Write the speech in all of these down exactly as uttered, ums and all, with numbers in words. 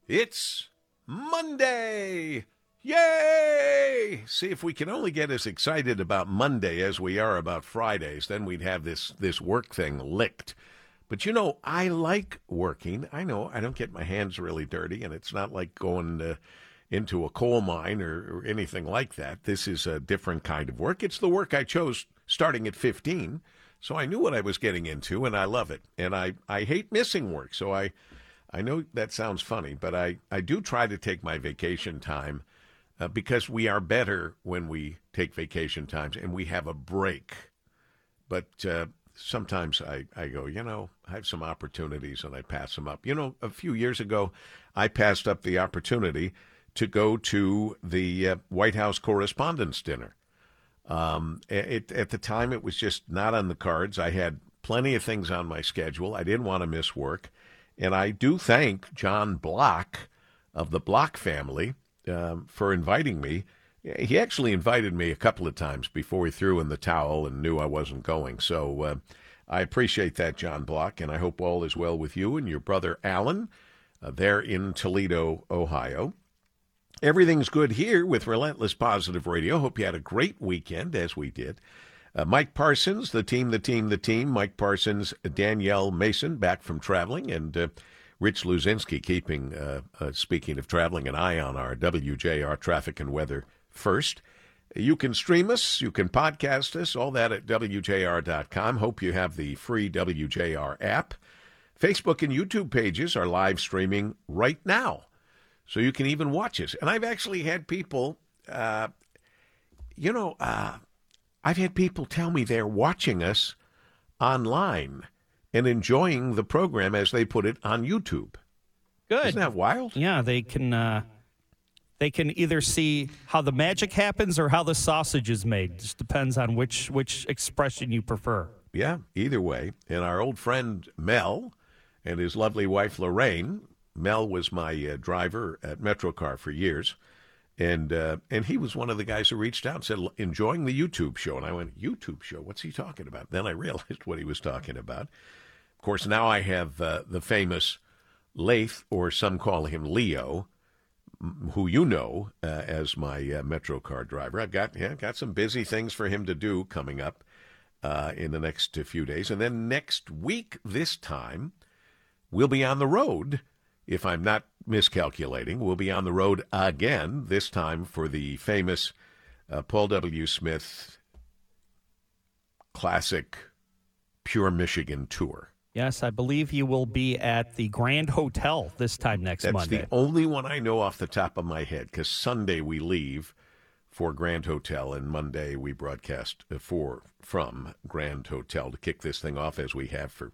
It's Monday! Yay! See, if we can only get as excited about Monday as we are about Fridays, then we'd have this, this work thing licked. But, you know, I like working. I know I don't get my hands really dirty, and it's not like going uh, into a coal mine or, or anything like that. This is a different kind of work. It's the work I chose starting at fifteen, so I knew what I was getting into, and I love it. And I, I hate missing work, so I, I know that sounds funny, but I, I do try to take my vacation time uh, because we are better when we take vacation times and we have a break. But uh, sometimes I, I go, you know, I have some opportunities and I pass them up. You know, a few years ago, I passed up the opportunity to go to the uh, White House Correspondents' Dinner. Um, it, at the time, it was just not on the cards. I had plenty of things on my schedule. I didn't want to miss work. And I do thank John Block of the Block family um, for inviting me. He actually invited me a couple of times before he threw in the towel and knew I wasn't going. So uh, I appreciate that, John Block, and I hope all is well with you and your brother Alan uh, there in Toledo, Ohio. Everything's good here with Relentless Positive Radio. Hope you had a great weekend, as we did. Uh, Mike Parsons, the team, the team, the team. Mike Parsons, Danielle Mason, back from traveling, and uh, Rich Luzinski keeping, uh, uh, speaking of traveling, an eye on our W J R traffic and weather first. You can stream us, you can podcast us, all that at W J R dot com. Hope you have the free W J R app. Facebook and YouTube pages are live streaming right now, so you can even watch us. And I've actually had people, uh, you know, uh, I've had people tell me they're watching us online and enjoying the program as they put it on YouTube. Good. Isn't that wild? Yeah, they can uh, they can either see how the magic happens or how the sausage is made. Just depends on which which expression you prefer. Yeah, either way. And our old friend Mel and his lovely wife Lorraine. Mel was my uh, driver at MetroCar for years. And uh, and he was one of the guys who reached out and said, enjoying the YouTube show. And I went, YouTube show? What's he talking about? Then I realized what he was talking about. Of course, now I have uh, the famous Lath, or some call him Leo, who you know uh, as my uh, MetroCar driver. I've got, yeah, got some busy things for him to do coming up uh, in the next few days. And then next week, this time, we'll be on the road. If I'm not miscalculating, we'll be on the road again, this time for the famous uh, Paul W. Smith Classic Pure Michigan Tour. Yes, I believe you will be at the Grand Hotel this time next That's Monday. That's the only one I know off the top of my head, because Sunday we leave for Grand Hotel, and Monday we broadcast for from Grand Hotel to kick this thing off, as we have for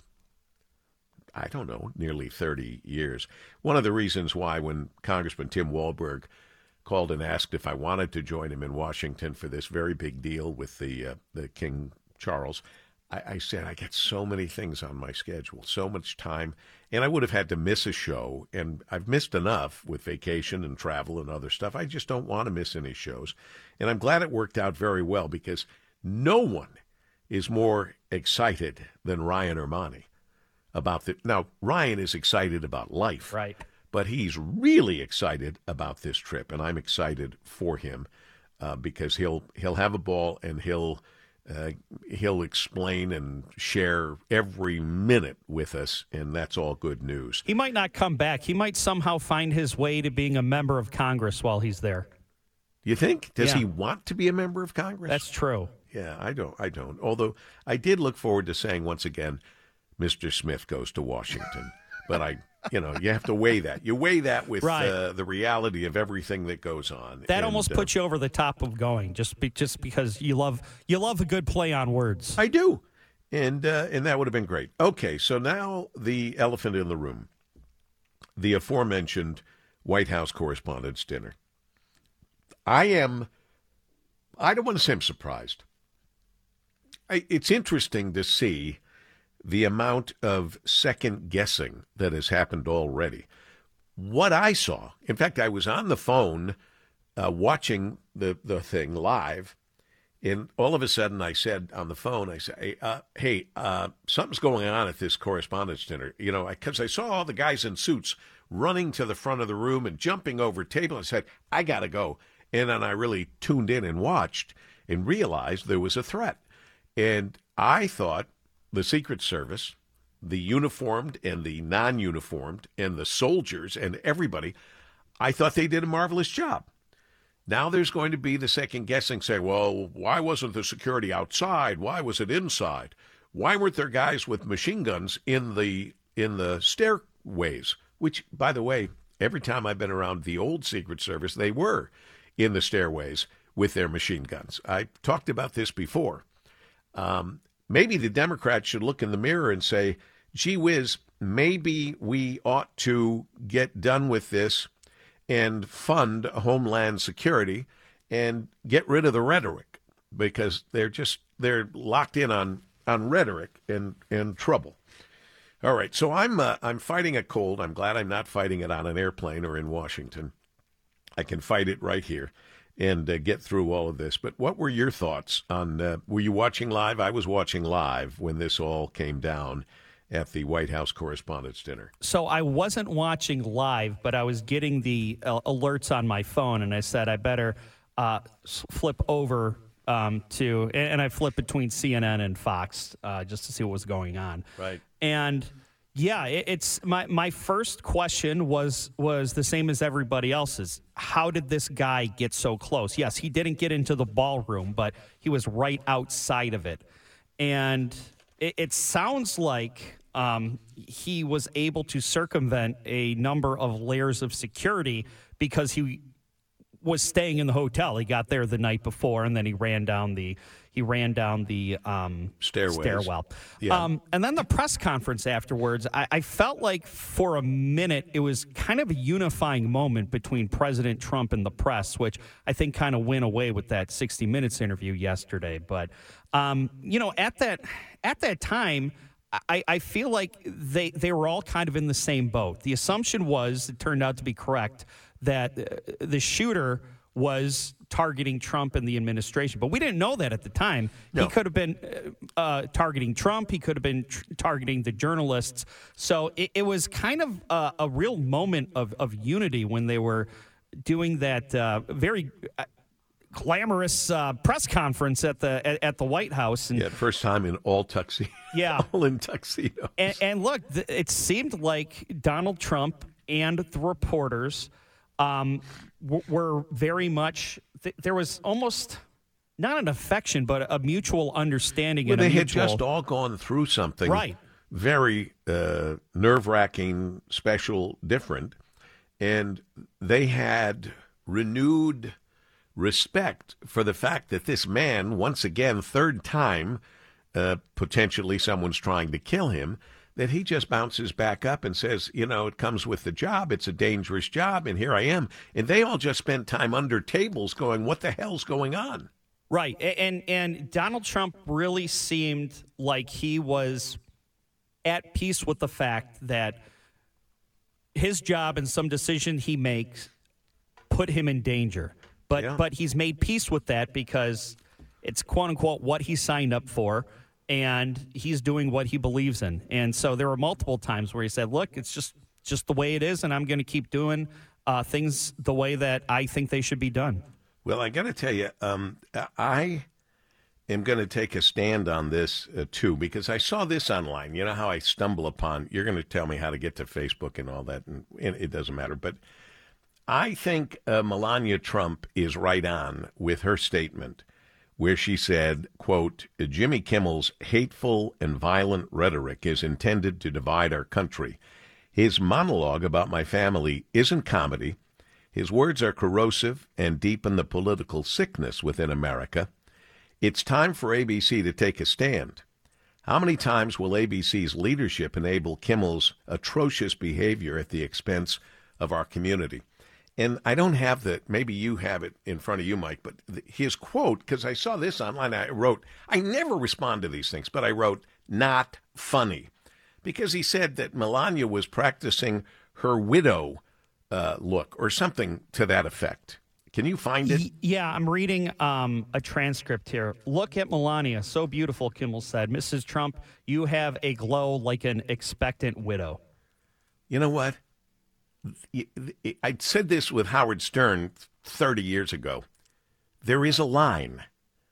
I don't know, nearly thirty years. One of the reasons why when Congressman Tim Walberg called and asked if I wanted to join him in Washington for this very big deal with the uh, the King Charles, I, I said, I get so many things on my schedule, so much time, and I would have had to miss a show, and I've missed enough with vacation and travel and other stuff. I just don't want to miss any shows, and I'm glad it worked out very well, because no one is more excited than Ryan Ermani about the, now, Ryan is excited about life, right? But he's really excited about this trip, and I'm excited for him uh, because he'll he'll have a ball, and he'll uh, he'll explain and share every minute with us, and that's all good news. He might not come back. He might somehow find his way to being a member of Congress while he's there. You think? Does yeah. he want to be a member of Congress? That's true. Yeah, I don't. I don't. Although I did look forward to saying once again, Mister Smith goes to Washington. But I, you know, you have to weigh that. You weigh that with right. uh, the reality of everything that goes on. That and, almost uh, puts you over the top of going, just be, just because you love you love a good play on words. I do, and uh, and that would have been great. Okay, so now the elephant in the room, the aforementioned White House Correspondents' Dinner. I am, I don't want to say I'm surprised. I, it's interesting to see the amount of second guessing that has happened already. What I saw, in fact, I was on the phone uh, watching the, the thing live, and all of a sudden I said on the phone, I said, hey, uh, hey uh, something's going on at this Correspondents' Dinner. You know, because I, I saw all the guys in suits running to the front of the room and jumping over tables. I said, I got to go. And then I really tuned in and watched and realized there was a threat. And I thought the Secret Service, the uniformed and the non-uniformed and the soldiers and everybody, I thought they did a marvelous job. Now there's going to be the second guessing, say, well, why wasn't the security outside? Why was it inside? Why weren't there guys with machine guns in the in the stairways? Which, by the way, every time I've been around the old Secret Service, they were in the stairways with their machine guns. I talked about this before. Um, maybe the Democrats should look in the mirror and say, gee whiz, maybe we ought to get done with this and fund Homeland Security and get rid of the rhetoric, because they're just they're locked in on on rhetoric and and trouble. All right, so I'm uh, I'm fighting a cold. I'm glad I'm not fighting it on an airplane or in Washington. I can fight it right here and uh, get through all of this. But what were your thoughts on? Uh, were you watching live? I was watching live when this all came down at the White House Correspondents' Dinner. So I wasn't watching live, but I was getting the uh, alerts on my phone, and I said I better uh, flip over um, to, and, and I flipped between C N N and Fox uh, just to see what was going on. Right. And yeah, it, it's my my first question was was the same as everybody else's. How did this guy get so close? Yes, he didn't get into the ballroom, but he was right outside of it, and it, it sounds like um, he was able to circumvent a number of layers of security because he was staying in the hotel. He got there the night before, and then he ran down the he ran down the um, Stairways. stairwell. Yeah. Um, and then the press conference afterwards, I, I felt like for a minute it was kind of a unifying moment between President Trump and the press, which I think kind of went away with that sixty minutes interview yesterday. But um, you know, at that at that time, I, I feel like they they were all kind of in the same boat. The assumption was, it turned out to be correct, that the shooter was targeting Trump and the administration. But we didn't know that at the time. No. He could have been uh, targeting Trump. He could have been tr- targeting the journalists. So it, it was kind of a, a real moment of, of unity when they were doing that uh, very uh, glamorous uh, press conference at the at, at the White House. And yeah, first time in all tuxedo. Yeah. all in tuxedos. And, and look, th- it seemed like Donald Trump and the reporters um, w- were very much, th- there was almost not an affection, but a mutual understanding. Well, and a they mutual, had just all gone through something right. very uh, nerve-wracking, special, different, and they had renewed respect for the fact that this man, once again, third time, uh, potentially someone's trying to kill him, that he just bounces back up and says, you know, it comes with the job. It's a dangerous job, and here I am. And they all just spent time under tables going, what the hell's going on? Right. And, and Donald Trump really seemed like he was at peace with the fact that his job and some decision he makes put him in danger. But Yeah. but he's made peace with that because it's quote unquote what he signed up for, and he's doing what he believes in. And so there were multiple times where he said, "Look, it's just just the way it is, and I'm going to keep doing uh, things the way that I think they should be done." Well, I got to tell you, um, I am going to take a stand on this uh, too, because I saw this online. You know how I stumble upon. You're going to tell me how to get to Facebook and all that, and, and it doesn't matter, but. I think uh, Melania Trump is right on with her statement where she said, quote, Jimmy Kimmel's hateful and violent rhetoric is intended to divide our country. His monologue about my family isn't comedy. His words are corrosive and deepen the political sickness within America. It's time for A B C to take a stand. How many times will A B C's leadership enable Kimmel's atrocious behavior at the expense of our community? And I don't have the, maybe you have it in front of you, Mike, but his quote, because I saw this online, I wrote, I never respond to these things, but I wrote, not funny. Because he said that Melania was practicing her widow uh, look or something to that effect. Can you find it? Yeah, I'm reading um, a transcript here. Look at Melania. So beautiful, Kimmel said. Missus Trump, you have a glow like an expectant widow. You know what? I said this with Howard Stern thirty years ago. There is a line,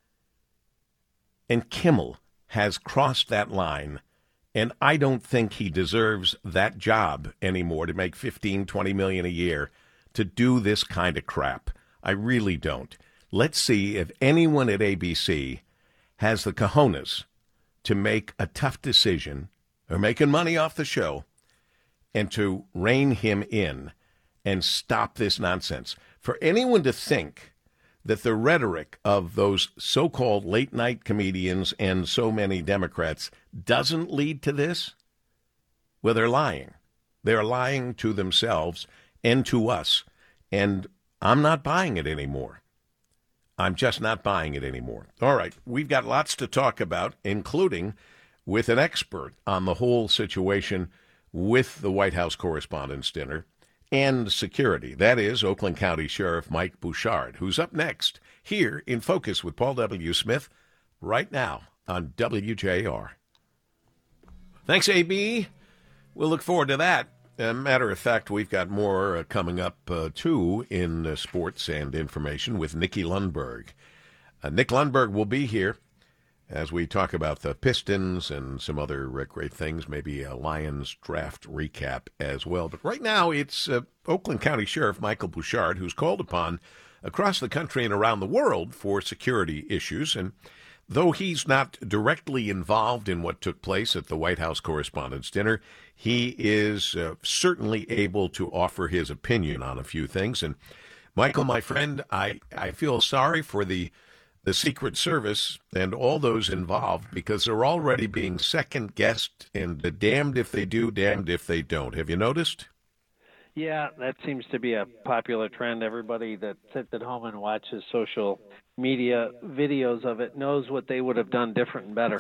and Kimmel has crossed that line, and I don't think he deserves that job anymore to make fifteen, twenty million a year to do this kind of crap. I really don't. Let's see if anyone at A B C has the cojones to make a tough decision. They're making money off the show, and to rein him in and stop this nonsense. For anyone to think that the rhetoric of those so-called late-night comedians and so many Democrats doesn't lead to this, well, they're lying. They're lying to themselves and to us. And I'm not buying it anymore. I'm just not buying it anymore. All right, we've got lots to talk about, including with an expert on the whole situation with the White House Correspondents' Dinner and security. That is Oakland County Sheriff Mike Bouchard, who's up next here in Focus with Paul W. Smith right now on W J R. Thanks, A B. We'll look forward to that. As a matter of fact, we've got more uh, coming up, uh, too, in uh, sports and information with Nikki Lundberg. Uh, Nick Lundberg will be here as we talk about the Pistons and some other uh, great things, maybe a Lions draft recap as well. But right now, it's uh, Oakland County Sheriff Michael Bouchard, who's called upon across the country and around the world for security issues. And though he's not directly involved in what took place at the White House Correspondents' Dinner, he is uh, certainly able to offer his opinion on a few things. And Michael, my friend, I, I feel sorry for the the Secret Service and all those involved, because they're already being second-guessed and damned if they do, damned if they don't. Have you noticed? Yeah, that seems to be a popular trend. Everybody that sits at home and watches social media videos of it knows what they would have done different and better.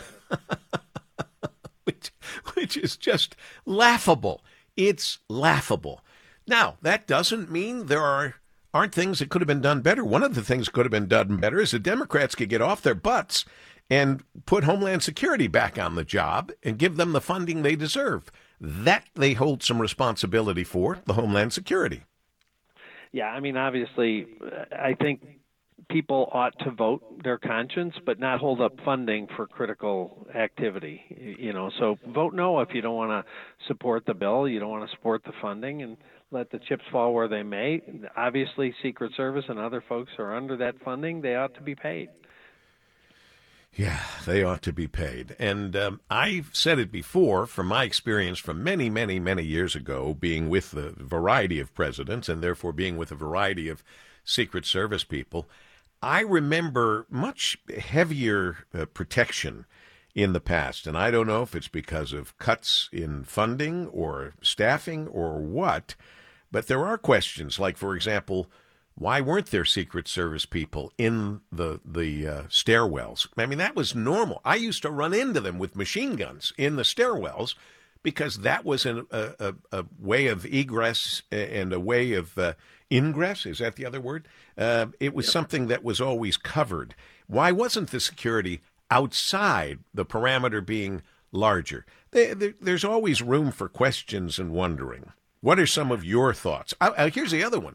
which, which is just laughable. It's laughable. Now, that doesn't mean there are aren't things that could have been done better. One of the things that could have been done better is the Democrats could get off their butts and put Homeland Security back on the job and give them the funding they deserve. That they hold some responsibility for, the Homeland Security. Yeah, I mean, obviously, I think people ought to vote their conscience, but not hold up funding for critical activity. You know, so vote no if you don't want to support the bill, you don't want to support the funding, and let the chips fall where they may. Obviously, Secret Service and other folks who are under that funding, they ought to be paid. Yeah, they ought to be paid. And um, I've said it before, from my experience from many, many, many years ago, being with a variety of presidents and therefore being with a variety of Secret Service people, I remember much heavier uh, protection in the past. And I don't know if it's because of cuts in funding or staffing or what, but there are questions like, for example, why weren't there Secret Service people in the the uh, stairwells? I mean, that was normal. I used to run into them with machine guns in the stairwells because that was an, a, a, a way of egress and a way of uh, ingress. Is that the other word? Uh, it was yep. something that was always covered. Why wasn't the security outside, the parameter being larger? They, they, there's always room for questions and wondering. What are some of your thoughts? Uh, uh, here's the other one.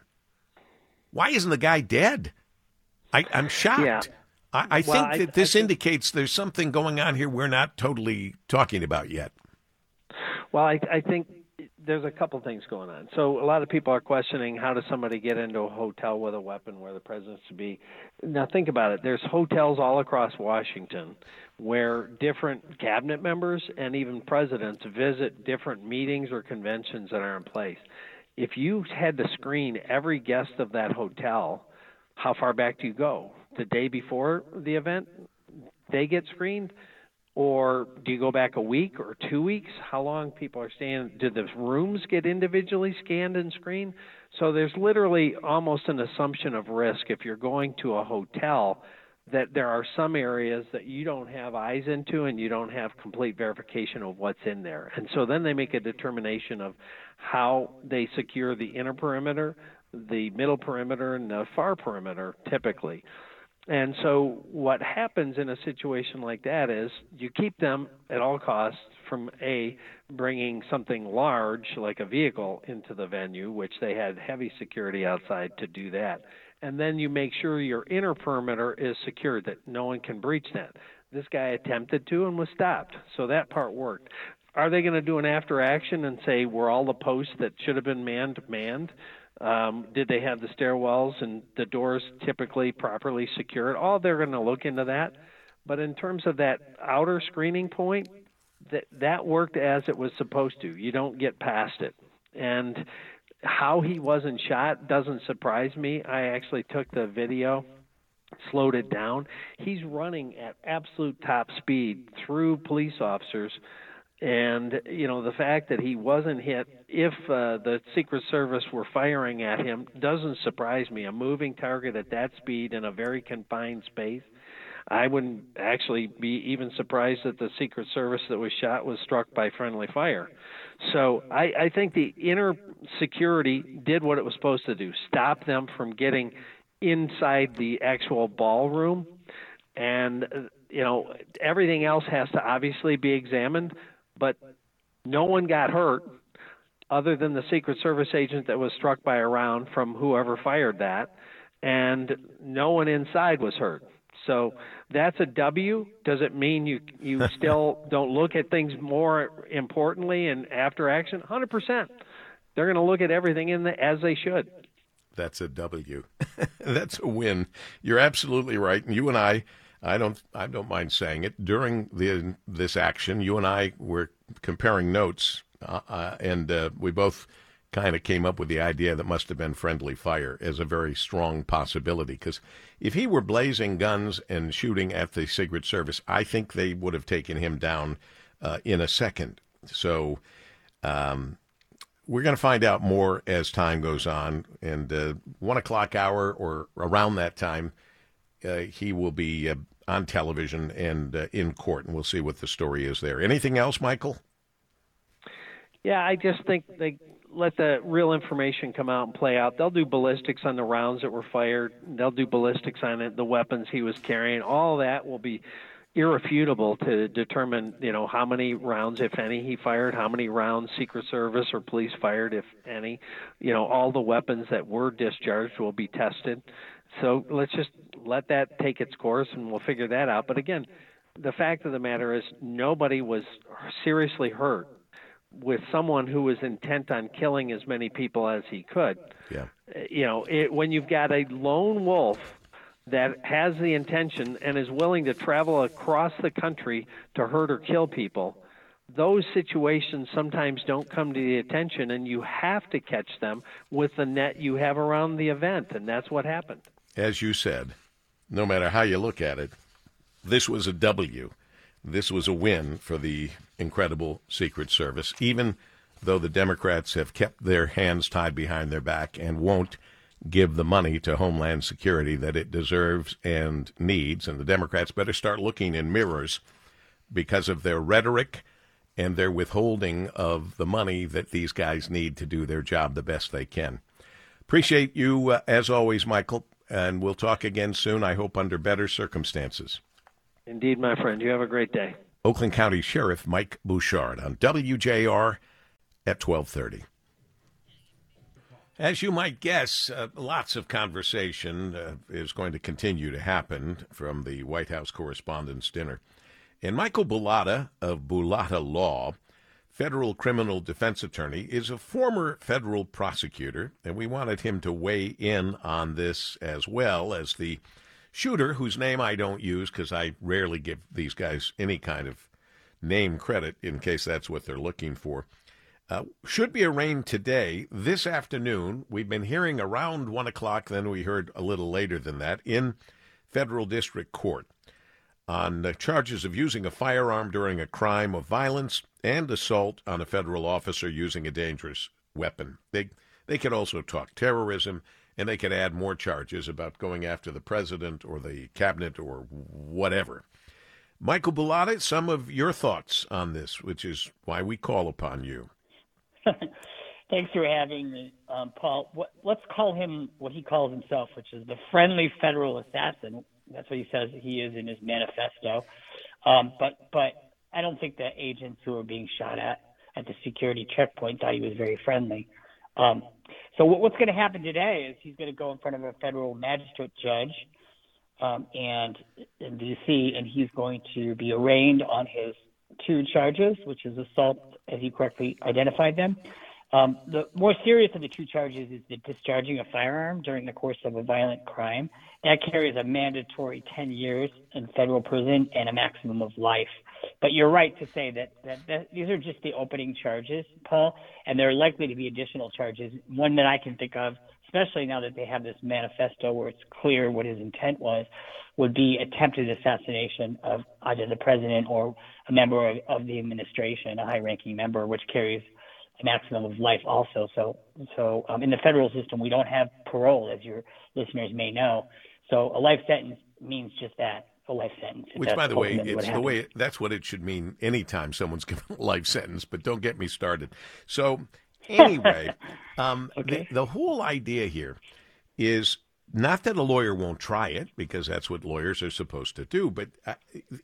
Why isn't the guy dead? I, I'm shocked. Yeah. I, I well, think that I, this I think, indicates there's something going on here we're not totally talking about yet. Well, I, I think there's a couple things going on. So a lot of people are questioning, how does somebody get into a hotel with a weapon where the president should be? Now think about it. There's hotels all across Washington where different cabinet members and even presidents visit different meetings or conventions that are in place. If you had to screen every guest of that hotel, how far back do you go? The day before the event, they get screened? Or do you go back a week or two weeks? How long people are staying? Do the rooms get individually scanned and screened? So there's literally almost an assumption of risk if you're going to a hotel that there are some areas that you don't have eyes into and you don't have complete verification of what's in there. And so then they make a determination of how they secure the inner perimeter, the middle perimeter, and the far perimeter typically. And so what happens in a situation like that is you keep them at all costs from A, bringing something large like a vehicle into the venue, which they had heavy security outside to do that. And then you make sure your inner perimeter is secured, that no one can breach that. This guy attempted to and was stopped, so that part worked. Are they going to do an after action and say, were all the posts that should have been manned manned? Um, did they have the stairwells and the doors typically properly secured? All they're going to look into that. But in terms of that outer screening point, that that worked as it was supposed to. You don't get past it. And how he wasn't shot doesn't surprise me. I actually took the video, slowed it down. He's running at absolute top speed through police officers. And, you know, the fact that he wasn't hit, if uh, the Secret Service were firing at him, doesn't surprise me. A moving target at that speed in a very confined space. I wouldn't actually be even surprised that the Secret Service that was shot was struck by friendly fire. So I, I think the inner security did what it was supposed to do, stop them from getting inside the actual ballroom. And, you know, everything else has to obviously be examined. But no one got hurt other than the Secret Service agent that was struck by a round from whoever fired that, and no one inside was hurt. So that's a W. Does it mean you you still don't look at things more importantly and after action? one hundred percent. They're going to look at everything in the, as they should. That's a W. That's a win. You're absolutely right. And you and I, I don't I don't mind saying it. During the this action, you and I were comparing notes, uh, uh, and uh, we both kind of came up with the idea that must have been friendly fire as a very strong possibility. Because if he were blazing guns and shooting at the Secret Service, I think they would have taken him down uh, in a second. So um, we're going to find out more as time goes on. And uh, one o'clock hour or around that time, uh, he will be uh, on television and uh, in court, and we'll see what the story is there. Anything else, Michael? Yeah, I just think they let the real information come out and play out. They'll do ballistics on the rounds that were fired. They'll do ballistics on it, the weapons he was carrying. All that will be irrefutable to determine, you know, how many rounds, if any, he fired, how many rounds Secret Service or police fired, if any. You know, all the weapons that were discharged will be tested. So let's just let that take its course, and we'll figure that out. But again, the fact of the matter is nobody was seriously hurt with someone who was intent on killing as many people as he could. Yeah. You know, it, when you've got a lone wolf that has the intention and is willing to travel across the country to hurt or kill people, those situations sometimes don't come to the attention, and you have to catch them with the net you have around the event, and that's what happened. As you said, no matter how you look at it, this was a W. This was a win for the incredible Secret Service, even though the Democrats have kept their hands tied behind their back and won't give the money to Homeland Security that it deserves and needs. And the Democrats better start looking in mirrors because of their rhetoric and their withholding of the money that these guys need to do their job the best they can. Appreciate you, uh, as always, Michael, and we'll talk again soon, I hope under better circumstances. Indeed, my friend. You have a great day. Oakland County Sheriff Mike Bouchard on W J R at twelve thirty. As you might guess, uh, lots of conversation uh, is going to continue to happen from the White House Correspondents' Dinner. And Michael Bulatta of Bulatta Law, federal criminal defense attorney, is a former federal prosecutor, and we wanted him to weigh in on this as well as the shooter, whose name I don't use because I rarely give these guys any kind of name credit in case that's what they're looking for, uh, should be arraigned today, this afternoon. We've been hearing around one o'clock, then we heard a little later than that, in federal district court on uh, charges of using a firearm during a crime of violence and assault on a federal officer using a dangerous weapon. They, they could also talk terrorism, and they could add more charges about going after the president or the cabinet or whatever. Michael Bulatta, some of your thoughts on this, which is why we call upon you. Thanks for having me, um, Paul. What, let's call him what he calls himself, which is the friendly federal assassin. That's what he says he is in his manifesto. Um, but but I don't think the agents who were being shot at at the security checkpoint thought he was very friendly. Um, so what, what's going to happen today is he's going to go in front of a federal magistrate judge um, and in D C, and he's going to be arraigned on his two charges, which is assault, as you correctly identified them. Um, the more serious of the two charges is the discharging a firearm during the course of a violent crime. That carries a mandatory ten years in federal prison and a maximum of life. But you're right to say that, that, that these are just the opening charges, Paul, and there are likely to be additional charges. One that I can think of, especially now that they have this manifesto where it's clear what his intent was, would be attempted assassination of either the president or a member of, of the administration, a high-ranking member, which carries a maximum of life also. So, so um, in the federal system, we don't have parole, as your listeners may know. So a life sentence means just that, a life sentence. Which, by the way, it's the way that's what it should mean anytime someone's given a life sentence. But don't get me started. So anyway, um, okay. the, the whole idea here is not that a lawyer won't try it, because that's what lawyers are supposed to do. But I,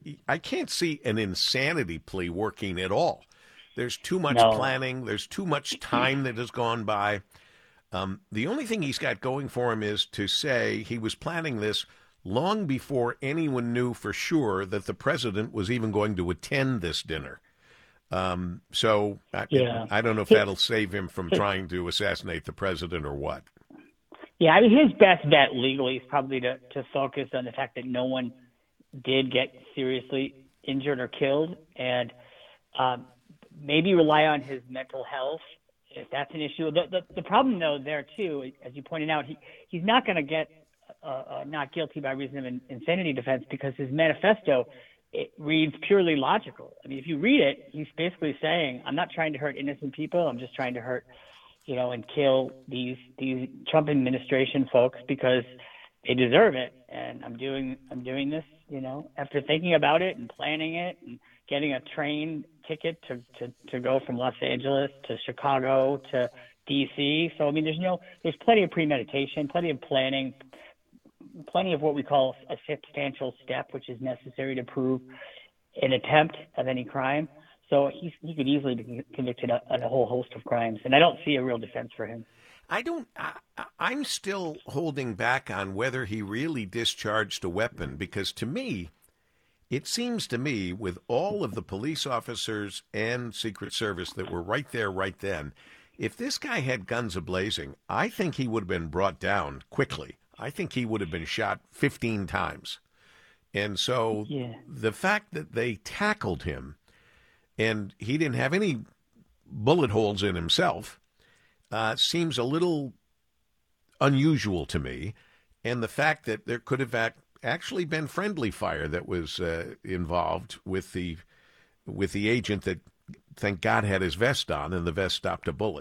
I can't see an insanity plea working at all. There's too much no. planning. There's too much time that has gone by. Um, the only thing he's got going for him is to say he was planning this long before anyone knew for sure that the president was even going to attend this dinner. Um, so I, yeah. I don't know if that'll save him from trying to assassinate the president or what. Yeah, I mean, his best bet legally is probably to, to focus on the fact that no one did get seriously injured or killed, and um, maybe rely on his mental health if that's an issue. The, the, the problem, though, there, too, as you pointed out, he, he's not going to get uh, uh, not guilty by reason of an insanity defense because his manifesto, it reads purely logical. I mean, if you read it, he's basically saying, I'm not trying to hurt innocent people. I'm just trying to hurt, you know, and kill these these Trump administration folks because they deserve it. And I'm doing I'm doing this, you know, after thinking about it and planning it and getting a train ticket to, to, to go from Los Angeles to Chicago to D C. So, I mean, there's no, there's plenty of premeditation, plenty of planning, plenty of what we call a substantial step, which is necessary to prove an attempt of any crime. So he, he could easily be convicted on a whole host of crimes. And I don't see a real defense for him. I don't, I, I'm still holding back on whether he really discharged a weapon, because to me, it seems to me, with all of the police officers and Secret Service that were right there right then, if this guy had guns a-blazing, I think he would have been brought down quickly. I think he would have been shot fifteen times. And so yeah. the fact that they tackled him and he didn't have any bullet holes in himself uh, seems a little unusual to me. And the fact that there could have act- actually been friendly fire that was uh, involved with the with the agent that, thank God, had his vest on, and the vest stopped a bullet.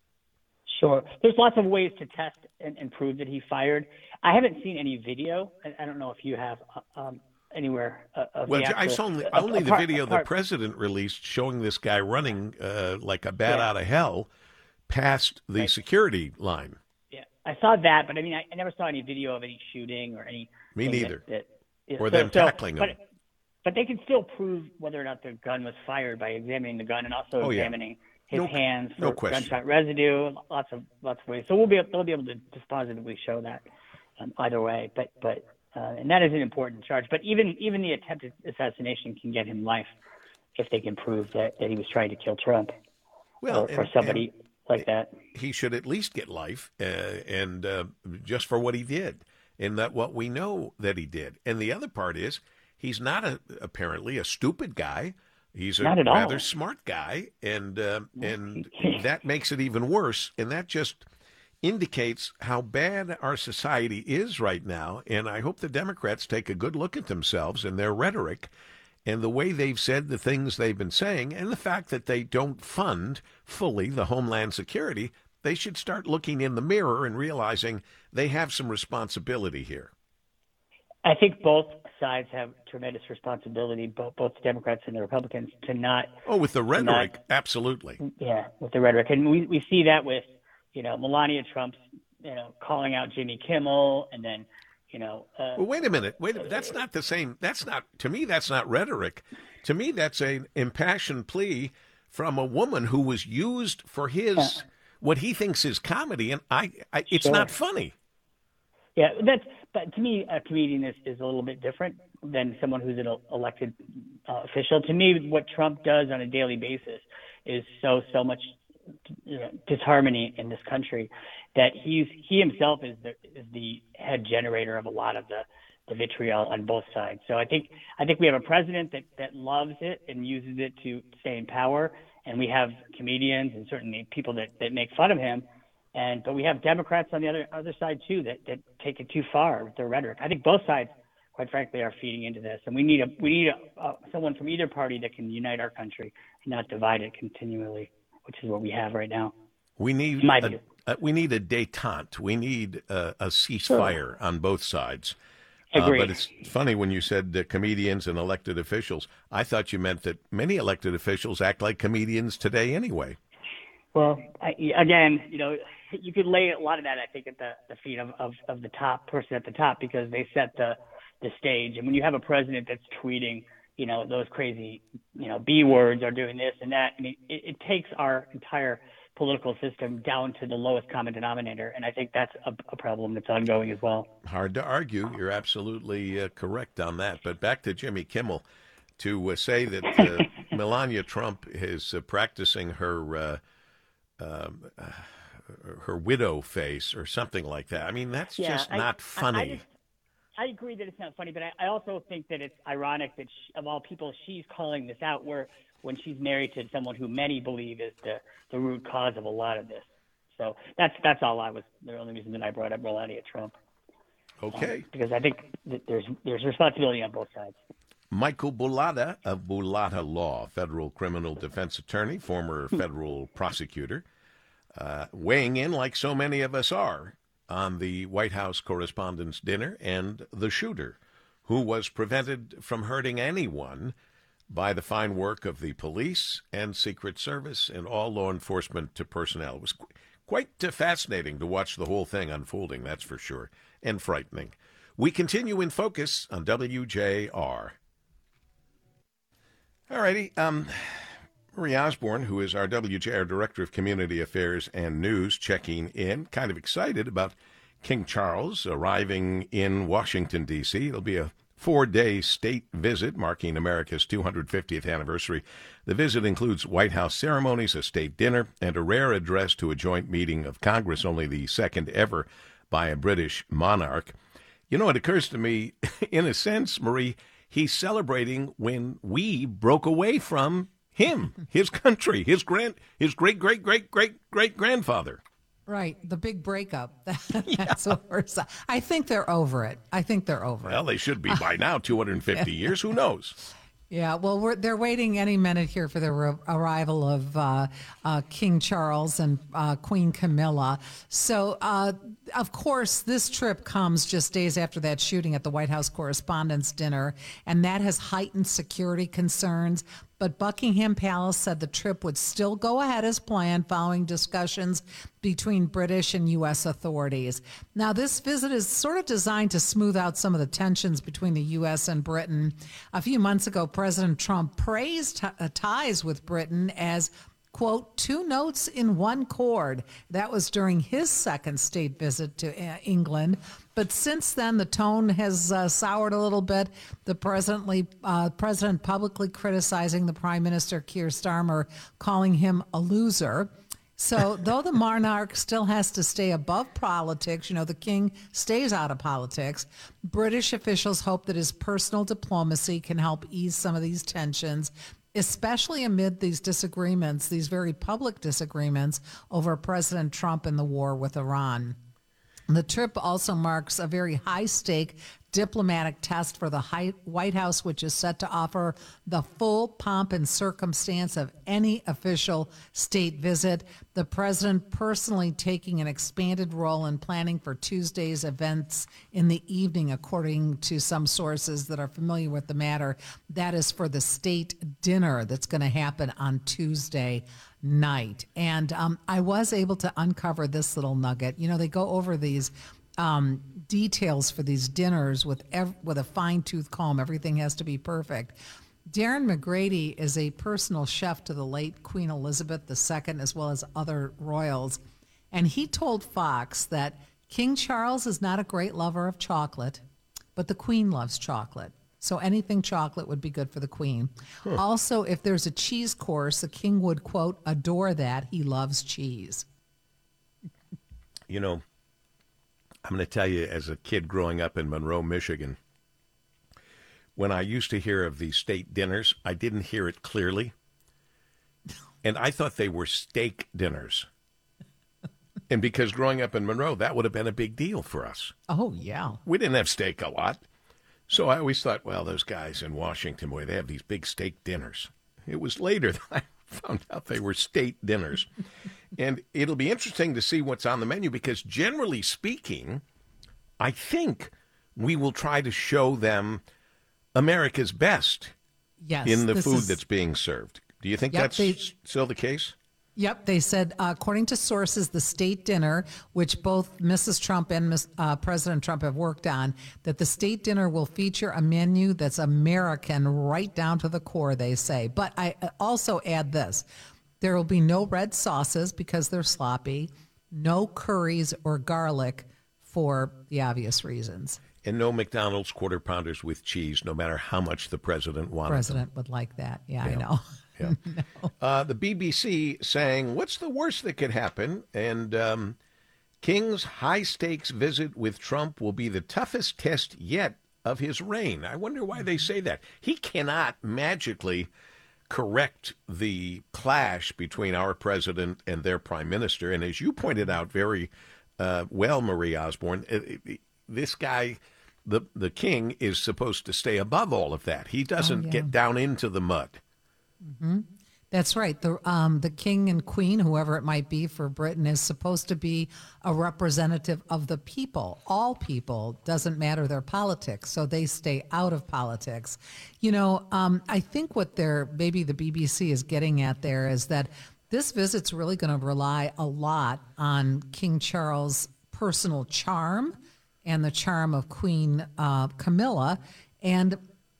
Sure. There's lots of ways to test and, and prove that he fired. I haven't seen any video. I, I don't know if you have um, anywhere. Uh, of well, the actual, I saw only, uh, only the apart, video apart, the president released showing this guy running uh, like a bat yeah. out of hell past the right. security line. Yeah, I saw that, but I mean, I, I never saw any video of any shooting or any. Me neither. That, that, or so, them so, tackling but, him. But they can still prove whether or not the gun was fired by examining the gun and also oh, examining yeah. his no, hands for no question. gunshot residue. Lots of lots of ways. So we'll be they'll be able to dispositively show that um, either way. But but uh, and that is an important charge. But even even the attempted assassination can get him life if they can prove that, that he was trying to kill Trump well, or, and, or somebody and like that. He should at least get life, uh, and uh, just for what he did, and that what we know that he did. And the other part is, he's not a, apparently a stupid guy. He's a rather all. smart guy, and uh, and that makes it even worse. And that just indicates how bad our society is right now. And I hope the Democrats take a good look at themselves and their rhetoric and the way they've said the things they've been saying, and the fact that they don't fund fully the Homeland Security. They should start looking in the mirror and realizing they have some responsibility here. I think both sides have tremendous responsibility, both, both the Democrats and the Republicans, to not. Oh, with the rhetoric, not, absolutely. Yeah, with the rhetoric, and we we see that with, you know, Melania Trump's, you know, calling out Jimmy Kimmel, and then, you know. Uh, well, wait a minute. Wait a minute. That's not the same. That's not, to me, that's not rhetoric. To me, that's an impassioned plea from a woman who was used for his yeah. what he thinks is comedy, and I, I it's sure. not funny. Yeah, that's. But to me, a comedian is, is a little bit different than someone who's an elected uh, official. To me, what Trump does on a daily basis is so so much you know, disharmony in this country that he's he himself is the is the head generator of a lot of the, the vitriol on both sides. So I think I think we have a president that, that loves it and uses it to stay in power, and we have comedians and certainly people that, that make fun of him. And but we have Democrats on the other other side too that, that take it too far with their rhetoric. I think both sides, quite frankly, are feeding into this, and we need a we need a, uh, someone from either party that can unite our country and not divide it continually, which is what we have right now. We need a, a, we need a détente. We need a, a ceasefire sure. on both sides. Agreed. Uh, but it's funny when you said uh, comedians and elected officials. I thought you meant that many elected officials act like comedians today anyway. Well, I, again, you know, you could lay a lot of that, I think, at the, the feet of, of, of the top person at the top because they set the, the stage. And when you have a president that's tweeting, you know, those crazy, you know, B words or doing this and that, I mean, it, it takes our entire political system down to the lowest common denominator. And I think that's a, a problem that's ongoing as well. Hard to argue. You're absolutely uh, correct on that. But back to Jimmy Kimmel to uh, say that uh, Melania Trump is uh, practicing her uh, um, uh, her widow face or something like that. I mean, that's yeah, just I, not funny. I, I, just, I agree that it's not funny, but I, I also think that it's ironic that she, of all people, she's calling this out where when she's married to someone who many believe is the, the root cause of a lot of this. So that's that's all I was, the only reason that I brought up Melania Trump. Okay. Um, because I think that there's there's responsibility on both sides. Michael Bulata of Bulata Law, federal criminal defense attorney, former federal prosecutor, uh, weighing in like so many of us are on the White House Correspondents' Dinner and the shooter, who was prevented from hurting anyone by the fine work of the police and Secret Service and all law enforcement personnel. It was qu- quite uh, fascinating to watch the whole thing unfolding, that's for sure, and frightening. We continue in focus on W J R. All righty. Um, Marie Osborne, who is our W J R Director of Community Affairs and News, checking in, kind of excited about King Charles arriving in Washington, D C It'll be a four-day state visit marking America's two hundred fiftieth anniversary. The visit includes White House ceremonies, a state dinner, and a rare address to a joint meeting of Congress, only the second ever by a British monarch. You know, it occurs to me, in a sense, Marie, he's celebrating when we broke away from him, his country, his grand, his great, great, great, great, great grandfather. Right, the big breakup. That's yeah. what we're saying. I think they're over it. I think they're over well, it. Well, they should be by now, two hundred fifty years. Who knows? Yeah, well, we're, they're waiting any minute here for the re- arrival of uh, uh, King Charles and uh, Queen Camilla. So, uh, of course, this trip comes just days after that shooting at the White House Correspondents' Dinner, and that has heightened security concerns. But Buckingham Palace said the trip would still go ahead as planned following discussions between British and U S authorities. Now, this visit is sort of designed to smooth out some of the tensions between the U S and Britain. A few months ago, President Trump praised t- ties with Britain as, quote, two notes in one chord. That was during his second state visit to uh, England. But since then, the tone has uh, soured a little bit. The presently, uh, president publicly criticizing the Prime Minister, Keir Starmer, calling him a loser. So though the monarch still has to stay above politics, you know, the king stays out of politics, British officials hope that his personal diplomacy can help ease some of these tensions, especially amid these disagreements, these very public disagreements over President Trump and the war with Iran. The trip also marks a very high-stake diplomatic test for the White House, which is set to offer the full pomp and circumstance of any official state visit. The president personally taking an expanded role in planning for Tuesday's events in the evening, according to some sources that are familiar with the matter. That is for the state dinner that's going to happen on Tuesday night. And um, I was able to uncover this little nugget. You know, they go over these um, details for these dinners with ev- with a fine-tooth comb. Everything has to be perfect. Darren McGrady is a personal chef to the late Queen Elizabeth the Second, as well as other royals. And he told Fox that King Charles is not a great lover of chocolate, but the Queen loves chocolate. So anything chocolate would be good for the Queen. Huh. Also, if there's a cheese course, the King would, quote, adore that. He loves cheese. You know, I'm going to tell you, as a kid growing up in Monroe, Michigan, when I used to hear of these state dinners, I didn't hear it clearly. And I thought they were steak dinners. And because growing up in Monroe, that would have been a big deal for us. Oh, yeah. We didn't have steak a lot. So I always thought, well, those guys in Washington, boy, they have these big steak dinners. It was later that I found out they were state dinners. And it'll be interesting to see what's on the menu because generally speaking, I think we will try to show them America's best yes, in the food is, that's being served. Do you think yep, that's they, still the case? Yep. They said, uh, according to sources, the state dinner, which both Missus Trump and Miz, uh, President Trump have worked on, that the state dinner will feature a menu that's American right down to the core, they say. But I also add this. There will be no red sauces because they're sloppy, no curries or garlic for the obvious reasons. And no McDonald's quarter pounders with cheese, no matter how much the president wanted. President them. would like that. Yeah, yeah. I know. Yeah. no. uh, the B B C saying, what's the worst that could happen? And um, King's high-stakes visit with Trump will be the toughest test yet of his reign. I wonder why they say that. He cannot magically correct the clash between our president and their prime minister. And as you pointed out very uh, well, Marie Osborne, it, it, this guy, the the king, is supposed to stay above all of that. He doesn't oh, yeah. get down into the mud. Mm-hmm. That's right. The um, the king and queen, whoever it might be for Britain, is supposed to be a representative of the people. All people, doesn't matter their politics, so they stay out of politics. You know, um, I think what they're, maybe the B B C is getting at there is that this visit's really going to rely a lot on King Charles' personal charm and the charm of Queen uh, Camilla. And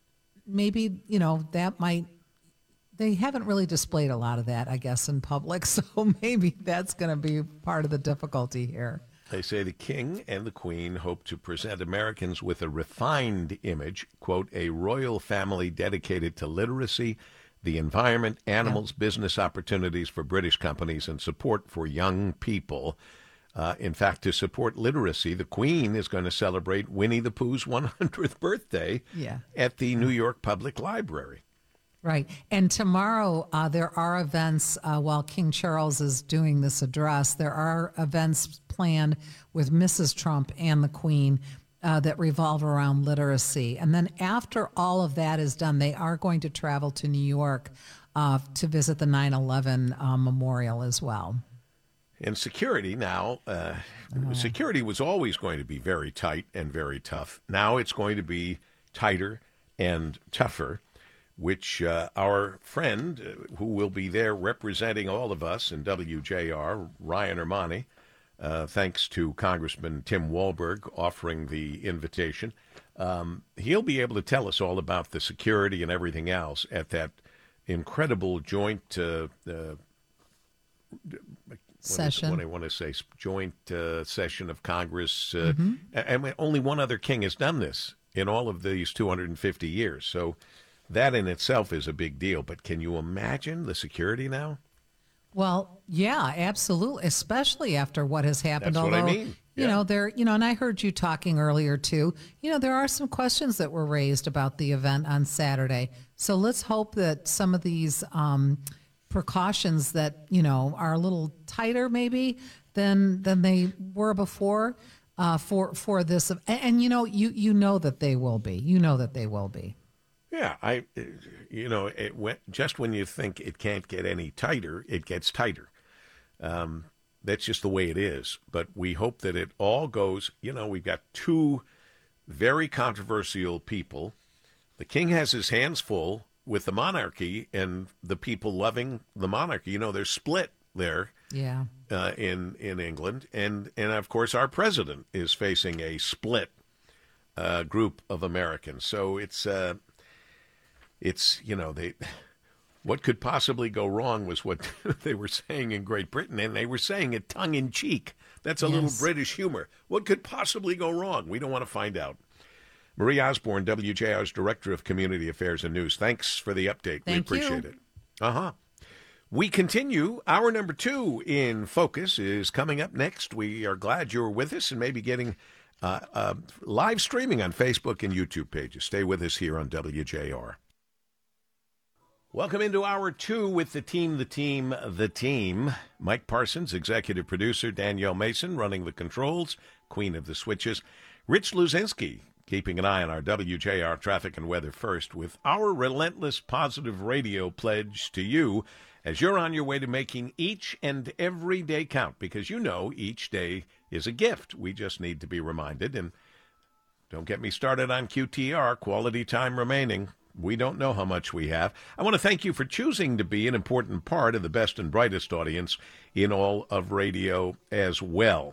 maybe, you know, that might, they haven't really displayed a lot of that, I guess, in public. So maybe that's going to be part of the difficulty here. They say the king and the queen hope to present Americans with a refined image, quote, a royal family dedicated to literacy, the environment, animals, yeah. business opportunities for British companies, and support for young people. Uh, in fact, to support literacy, the Queen is going to celebrate Winnie the Pooh's one hundredth birthday yeah. at the New York Public Library. Right. And tomorrow uh, there are events uh, while King Charles is doing this address. There are events planned with Missus Trump and the Queen uh, that revolve around literacy. And then after all of that is done, they are going to travel to New York uh, to visit the nine eleven uh, memorial as well. And security now, uh, oh. security was always going to be very tight and very tough. Now it's going to be tighter and tougher, which uh, our friend, uh, who will be there representing all of us in W J R, Ryan Ermani, uh, thanks to Congressman Tim Walberg offering the invitation, um, he'll be able to tell us all about the security and everything else at that incredible joint uh, uh, session. What I want to say, joint uh, session of Congress. Uh, mm-hmm. And only one other king has done this in all of these two hundred fifty years. So that in itself is a big deal. But can you imagine the security now? Well, yeah, absolutely. Especially after what has happened. That's Although, what I mean. Yeah. You know, there, you know, and I heard you talking earlier too. You know, there are some questions that were raised about the event on Saturday. So let's hope that some of these um, precautions that, you know, are a little tighter maybe than than they were before uh, for for this. And, and you know, you you know that they will be. You know that they will be. Yeah, I, you know, it went, just when you think it can't get any tighter, it gets tighter. Um, that's just the way it is. But we hope that it all goes, you know, we've got two very controversial people. The king has his hands full with the monarchy and the people loving the monarchy. You know, they're split there. Yeah. Uh, in, in England. And, and, of course, our president is facing a split uh, group of Americans. So it's... Uh, it's, you know, they, what could possibly go wrong was what they were saying in Great Britain, and they were saying it tongue in cheek. That's a Yes. little British humor. What could possibly go wrong? We don't want to find out. Marie Osborne, W J R's Director of Community Affairs and News. Thanks for the update. Thank we appreciate you. it. Uh-huh. We continue. Hour number two in Focus is coming up next. We are glad you're with us and maybe getting uh, uh, live streaming on Facebook and YouTube pages. Stay with us here on W J R. Welcome into hour two with the team, the team, the team. Mike Parsons, executive producer. Danielle Mason running the controls, queen of the switches. Rich Luzinski keeping an eye on our W J R traffic and weather first with our relentless positive radio pledge to you as you're on your way to making each and every day count, because you know each day is a gift. We just need to be reminded. And don't get me started on Q T R, quality time remaining. We don't know how much we have. I want to thank you for choosing to be an important part of the best and brightest audience in all of radio as well.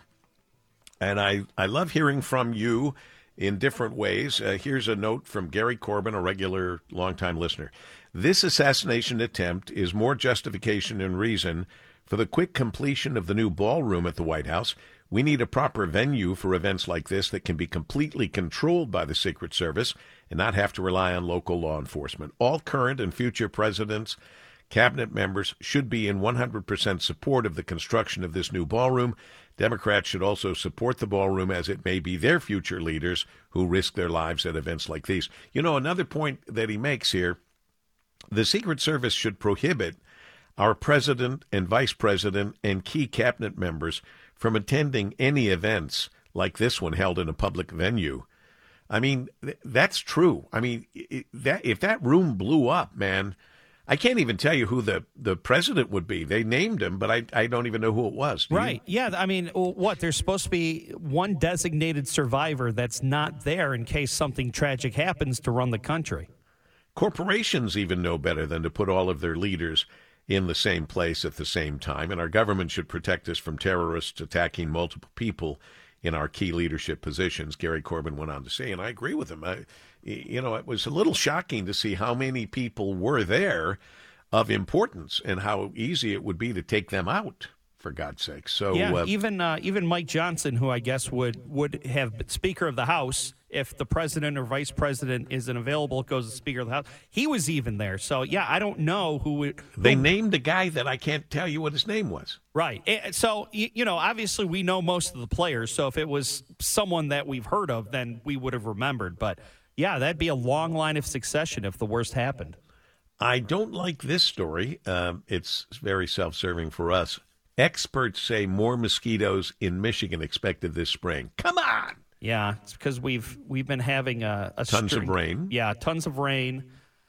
And I, I love hearing from you in different ways. Uh, here's a note from Gary Corbin, a regular longtime listener. This assassination attempt is more justification and reason for the quick completion of the new ballroom at the White House. We need a proper venue for events like this that can be completely controlled by the Secret Service and not have to rely on local law enforcement. All current and future presidents, cabinet members should be in one hundred percent support of the construction of this new ballroom. Democrats should also support the ballroom, as it may be their future leaders who risk their lives at events like these. You know, another point that he makes here, the Secret Service should prohibit our president and vice president and key cabinet members from attending any events like this one held in a public venue. I mean, th- that's true. I mean, it, that if that room blew up, man, I can't even tell you who the, the president would be. They named him, but I, I don't even know who it was. Do Right. you? Yeah. I mean, what? There's supposed to be one designated survivor that's not there in case something tragic happens to run the country. Corporations even know better than to put all of their leaders in the same place at the same time, and our government should protect us from terrorists attacking multiple people in our key leadership positions, Gary Corbin went on to say, and I agree with him. I, you know, it was a little shocking to see how many people were there of importance and how easy it would be to take them out, for God's sake. So Yeah, uh, even uh, even Mike Johnson, who I guess would, would have been Speaker of the House if the president or vice president isn't available, it goes to Speaker of the House. He was even there. So, yeah, I don't know who would. they named a guy that I can't tell you what his name was. Right. Eh, So, y- you know, obviously we know most of the players. So if it was someone that we've heard of, then we would have remembered. But, yeah, that'd be a long line of succession if the worst happened. I don't like this story. Um, it's very self-serving for us. Experts say more mosquitoes in Michigan expected this spring. Come on! Yeah, it's because we've we've been having a, a Tons of string- rain. Yeah, tons of rain.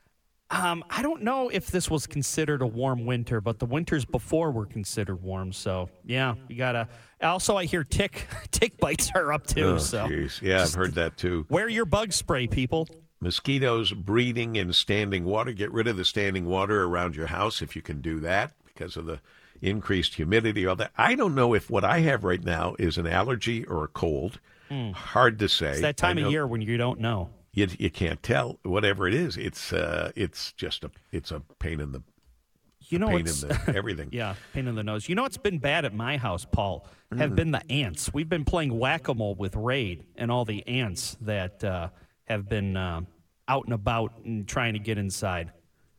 Um, I don't know if this was considered a warm winter, but the winters before were considered warm. So yeah, you gotta. Also, I hear tick tick bites are up too. Oh, so jeez. Yeah, I've heard that too. wear your bug spray, people. Mosquitoes breeding in standing water. Get rid of the standing water around your house if you can do that because of the increased humidity. All that. I don't know if what I have right now is an allergy or a cold. Hard to say. It's that time I know of year when you don't know. You, you can't tell. Whatever it is, it's uh, it's just a it's a pain in the You know, pain in it's, the everything. yeah, pain in the nose. You know what's been bad at my house, Paul, have Mm. been the ants. We've been playing whack-a-mole with Raid and all the ants that uh, have been uh, out and about and trying to get inside.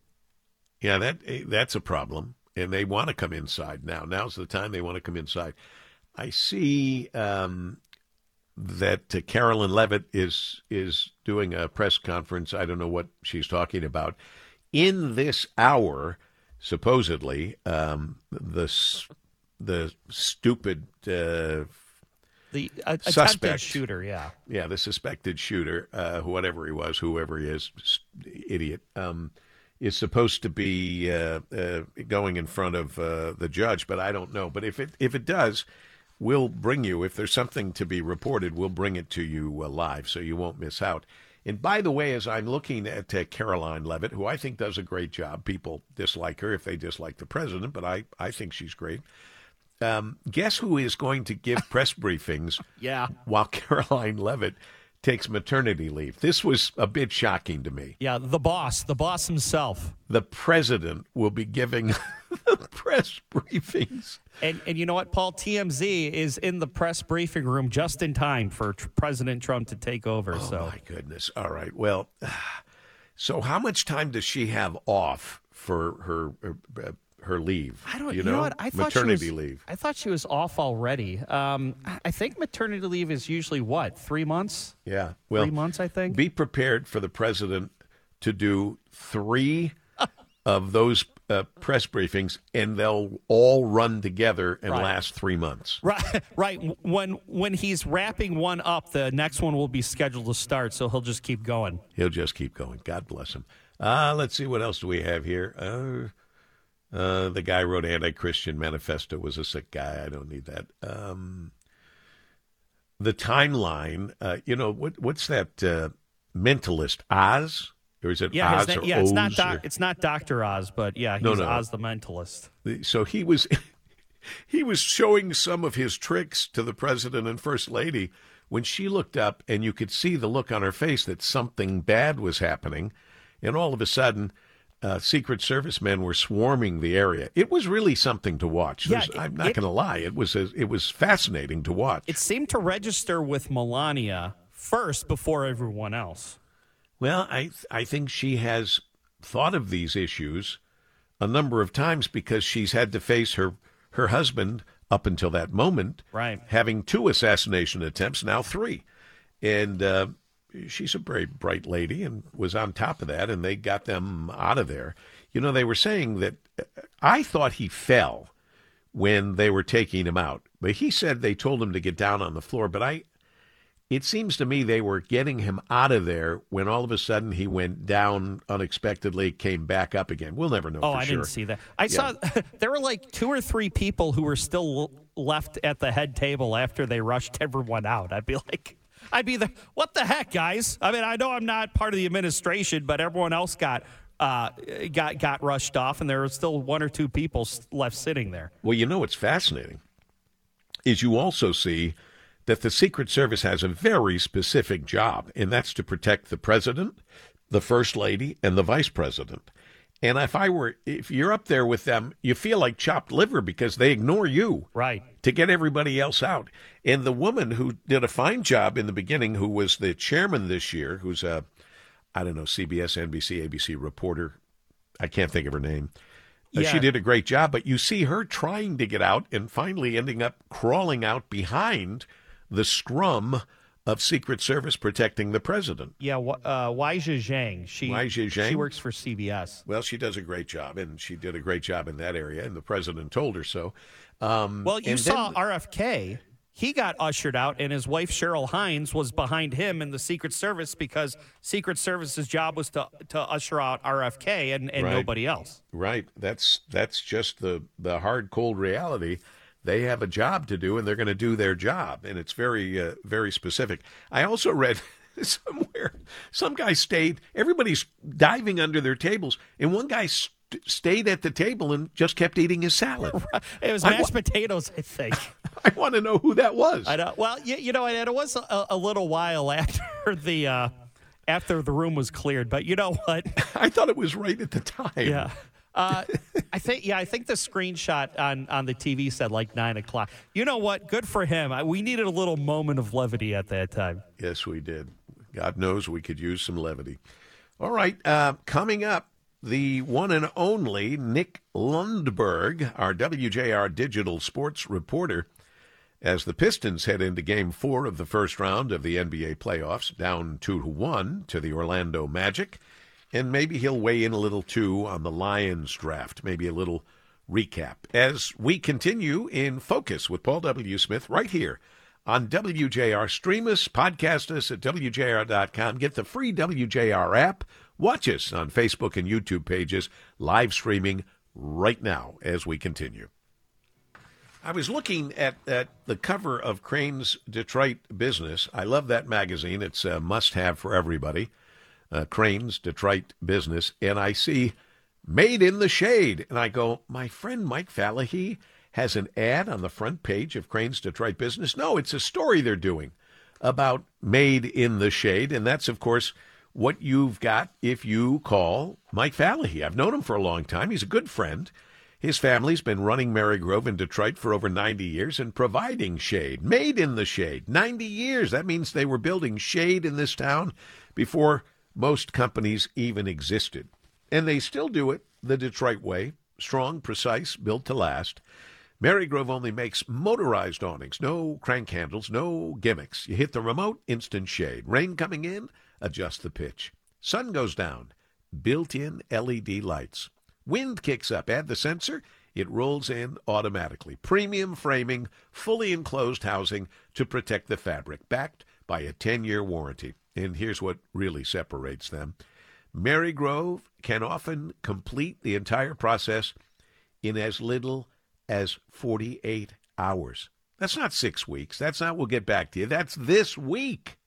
Yeah, that that's a problem, and they want to come inside now. Now's the time they want to come inside. I see um, that uh, Carolyn Levitt is is doing a press conference. I don't know what she's talking about. In this hour, supposedly, um, the s- the stupid uh, The uh, attempted Suspect. shooter, yeah. yeah, the suspected shooter, uh, whatever he was, whoever he is, s- idiot, um, is supposed to be uh, uh, going in front of uh, the judge, but I don't know. But if it if it does, we'll bring you, if there's something to be reported, we'll bring it to you uh, live so you won't miss out. And by the way, as I'm looking at uh, Caroline Levitt, who I think does a great job, people dislike her if they dislike the president, but I, I think she's great. Um, guess who is going to give press briefings Yeah. while Caroline Levitt takes maternity leave. This was a bit shocking to me. Yeah, the boss, the boss himself. The president will be giving the press briefings. And and you know what, Paul? T M Z is in the press briefing room just in time for tr- President Trump to take over. Oh, so my goodness. All right. Well, so how much time does she have off for her her, her leave? I don't you know. know What? I thought maternity she was, leave. I thought she was off already. Um, I think maternity leave is usually what, three months? Yeah. Well, three months, I think. Be prepared for the president to do three of those uh, press briefings, and they'll all run together and Right. last three months. Right, right. When when he's wrapping one up, the next one will be scheduled to start, so he'll just keep going. He'll just keep going. God bless him. Uh, let's see, what else do we have here? Uh, uh, the guy wrote Anti-Christian Manifesto was a sick guy. I don't need that. Um, the timeline, uh, you know, what what's that uh, mentalist, Oz? Or is it Yeah, Oz his or na- yeah. It's not Oz doc- or- it's not Doctor Oz, but yeah, he's No, no. Oz the mentalist. So he was he was showing some of his tricks to the president and first lady when she looked up, and you could see the look on her face that something bad was happening, and all of a sudden uh, Secret Service men were swarming the area. It was really something to watch. Yeah, There's- it- I'm not it- going to lie. It was a, it was fascinating to watch. It seemed to register with Melania first before everyone else. Well, I I think she has thought of these issues a number of times because she's had to face her her husband up until that moment, Right. having two assassination attempts, now three. And uh, she's a very bright lady and was on top of that, and they got them out of there. You know, they were saying that I thought he fell when they were taking him out, but he said they told him to get down on the floor, but I... It seems to me they were getting him out of there when all of a sudden he went down unexpectedly, came back up again. We'll never know Oh, for I sure. didn't see that. I saw there were like two or three people who were still left at the head table after they rushed everyone out. I'd be like, I'd be the, what the heck, guys? I mean, I know I'm not part of the administration, but everyone else got uh, got got rushed off, and there were still one or two people s- left sitting there. Well, you know what's fascinating is you also see that the Secret Service has a very specific job, and that's to protect the president, the first lady, and the vice president. And if I were, if you're up there with them, you feel like chopped liver because they ignore you. Right. To get everybody else out. And the woman who did a fine job in the beginning, who was the chairman this year, who's a, I don't know, C B S, N B C, A B C reporter, I can't think of her name. Uh, Yeah. She did a great job, but you see her trying to get out and finally ending up crawling out behind the scrum of Secret Service protecting the president. Yeah, wh- uh, Weijia Zhang. She, Weijia Zhang? She works for C B S. Well, she does a great job, and she did a great job in that area, and the president told her so. Um, Well, you and saw then- R F K. He got ushered out, and his wife, Cheryl Hines, was behind him in the Secret Service because Secret Service's job was to, to usher out R F K and, and Right. nobody else. Right. That's that's just the, the hard, cold reality. They have a job to do, and they're going to do their job, and it's very, uh, very specific. I also read somewhere some guy stayed. Everybody's diving under their tables, and one guy st- stayed at the table and just kept eating his salad. It was I mashed wa- potatoes, I think. I want to know who that was. I know. Well, you, you know, and it was a, a little while after the uh, after the room was cleared. But you know what? I thought it was right at the time. Yeah. Uh, I think, yeah, I think the screenshot on, on the T V said like nine o'clock. You know what? Good for him. I, we needed a little moment of levity at that time. Yes, we did. God knows we could use some levity. All right, uh, coming up, the one and only Nick Lundberg, our W J R digital sports reporter, as the Pistons head into Game Four of the first round of the N B A playoffs, down two to one to the Orlando Magic. And maybe he'll weigh in a little, too, on the Lions draft, maybe a little recap. As we continue in Focus with Paul W. Smith right here on W J R. Stream us, podcast us at W J R dot com. Get the free W J R app. Watch us on Facebook and YouTube pages, live streaming right now as we continue. I was looking at, at the cover of Crane's Detroit Business. I love that magazine. It's a must-have for everybody. Uh, Crane's Detroit Business, and I see Made in the Shade. And I go, my friend Mike Fallahy has an ad on the front page of Crane's Detroit Business. No, it's a story they're doing about made in the shade, and that's, of course, what you've got if you call Mike Fallahy. I've known him for a long time. He's a good friend. His family's been running Marygrove in Detroit for over ninety years and providing shade, made in the shade. ninety years. That means they were building shade in this town before most companies even existed. And they still do it the Detroit way, strong, precise, built to last. Marygrove only makes motorized awnings, no crank handles, no gimmicks. You hit the remote, instant shade. Rain coming in, adjust the pitch. Sun goes down, built-in L E D lights. Wind kicks up, add the sensor, it rolls in automatically. Premium framing, fully enclosed housing to protect the fabric, backed by a ten-year warranty. And here's what really separates them. Marygrove can often complete the entire process in as little as forty-eight hours. That's not six weeks. That's not we'll get back to you. That's this week.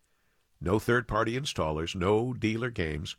No third-party installers, no dealer games.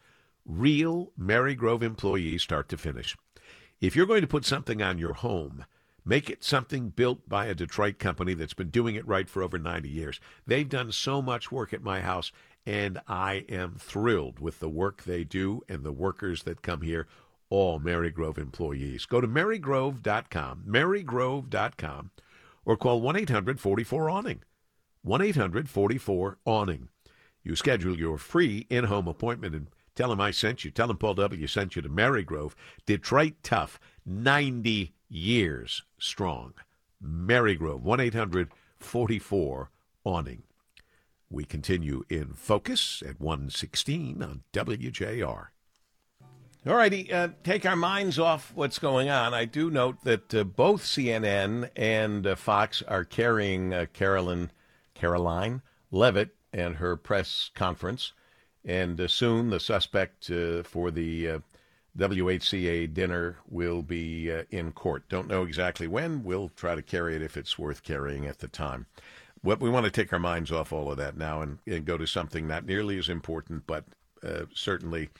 Real Marygrove employees start to finish. If you're going to put something on your home, make it something built by a Detroit company that's been doing it right for over ninety years. They've done so much work at my house, and I am thrilled with the work they do and the workers that come here, all Marygrove employees. Go to marygrove dot com, marygrove dot com, or call one eight hundred forty-four awning, one eight hundred forty-four awning. You schedule your free in-home appointment and tell them I sent you. Tell them Paul W. sent you to Marygrove. Detroit tough, ninety years strong. Marygrove, one eight hundred forty-four awning. We continue in Focus at one sixteen on W J R. All righty, uh, take our minds off what's going on. I do note that uh, both C N N and uh, Fox are carrying uh, Carolyn, Caroline Levitt and her press conference. And uh, soon the suspect uh, for the uh, W H C A dinner will be uh, in court. Don't know exactly when. We'll try to carry it if it's worth carrying at the time. What we want to take our minds off all of that now and, and go to something not nearly as important, but uh, certainly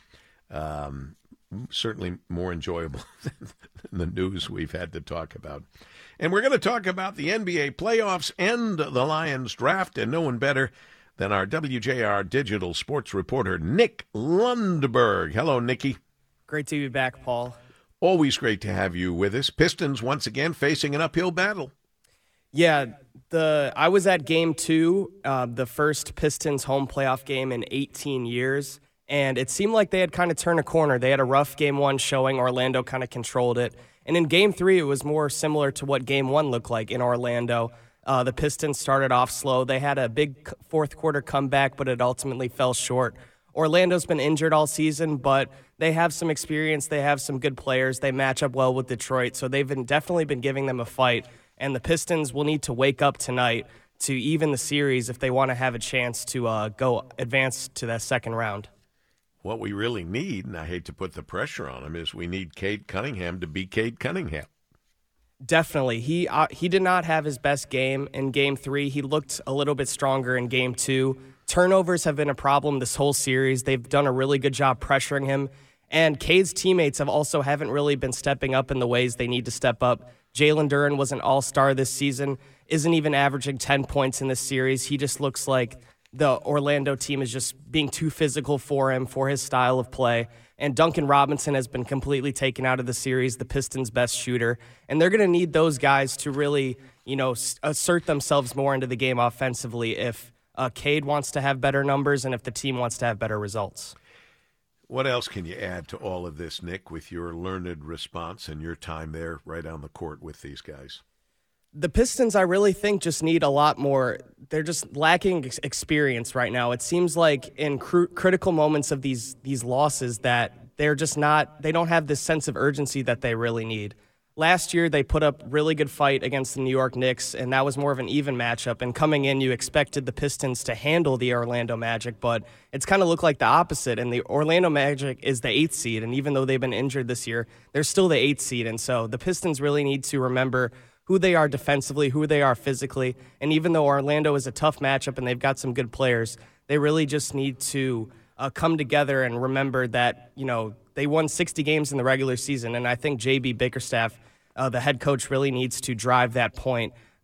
um, certainly more enjoyable than the news we've had to talk about. And we're going to talk about the N B A playoffs and the Lions draft, and no one better than our W J R digital sports reporter, Nick Lundberg. Hello, Nicky. Great to be back, Paul. Always great to have you with us. Pistons once again facing an uphill battle. Yeah, the I was at game two, uh, the first Pistons home playoff game in eighteen years, and it seemed like they had kind of turned a corner. They had a rough game one showing. Orlando kind of controlled it. And in game three, it was more similar to what game one looked like in Orlando. Uh, the Pistons started off slow. They had a big fourth quarter comeback, but it ultimately fell short. Orlando's been injured all season, but they have some experience. They have some good players. They match up well with Detroit, so they've been, definitely been giving them a fight. And the Pistons will need to wake up tonight to even the series if they want to have a chance to uh, go advance to that second round. What we really need, and I hate to put the pressure on him, is we need Cade Cunningham to be Cade Cunningham. Definitely. He uh, he did not have his best game in game three. He looked a little bit stronger in game two. Turnovers have been a problem this whole series. They've done a really good job pressuring him. And Cade's teammates have also haven't really been stepping up in the ways they need to step up. Jalen Duren was an all-star this season, isn't even averaging ten points in this series. He just looks like the Orlando team is just being too physical for him, for his style of play. And Duncan Robinson has been completely taken out of the series, the Pistons' best shooter. And they're going to need those guys to really, you know, assert themselves more into the game offensively if uh, Cade wants to have better numbers and if the team wants to have better results. What else can you add to all of this, Nick, with your learned response and your time there right on the court with these guys? The Pistons, I really think, just need a lot more. They're just lacking ex- experience right now. It seems like in cr- critical moments of these these losses that they're just not, they don't have this sense of urgency that they really need. Last year, they put up really good fight against the New York Knicks, and that was more of an even matchup. And coming in, you expected the Pistons to handle the Orlando Magic, but it's kind of looked like the opposite. And the Orlando Magic is the eighth seed, and even though they've been injured this year, they're still the eighth seed. And so the Pistons really need to remember who they are defensively, who they are physically. And even though Orlando is a tough matchup and they've got some good players, they really just need to uh, come together and remember that, you know, they won sixty games in the regular season. And I think J B Bickerstaff, uh, the head coach, really needs to drive that point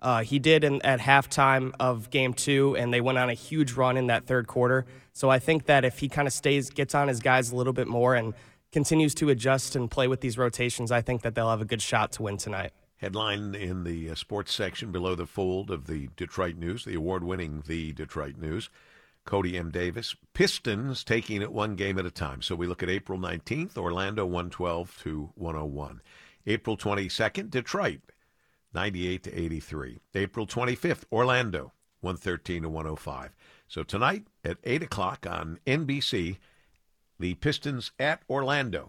Uh, he did in, at halftime of game two, and they went on a huge run in that third quarter. So I think that if he kind of stays, gets on his guys a little bit more and continues to adjust and play with these rotations, I think that they'll have a good shot to win tonight. Headline in the uh, sports section below the fold of the Detroit News, the award-winning The Detroit News. Cody M. Davis, Pistons taking it one game at a time. So we look at April nineteenth, Orlando one twelve to one oh one. April twenty-second, Detroit ninety-eight to eighty-three. April twenty-fifth, Orlando one thirteen to one oh five. So tonight at eight o'clock on N B C, the Pistons at Orlando.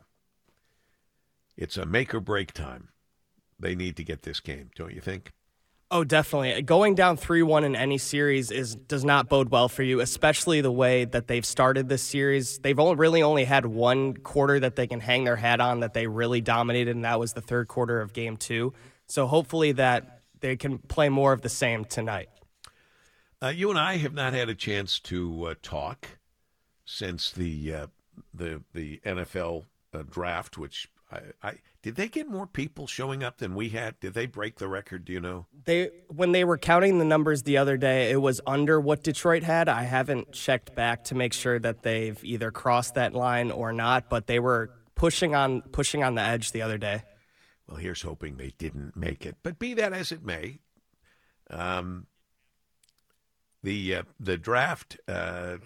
It's a make or break time. They need to get this game, don't you think? Oh, definitely. Going down three one in any series is does not bode well for you, especially the way that they've started this series. They've only, really only had one quarter that they can hang their hat on that they really dominated, and that was the third quarter of game two. So hopefully that they can play more of the same tonight. Uh, you and I have not had a chance to uh, talk since the uh, the the N F L uh, draft, which I, I did they get more people showing up than we had? Did they break the record? Do you know? They when they were counting the numbers the other day, it was under what Detroit had. I haven't checked back to make sure that they've either crossed that line or not, but they were pushing on pushing on the edge the other day. Well, here's hoping they didn't make it. But be that as it may, um, the uh, the draft. Uh,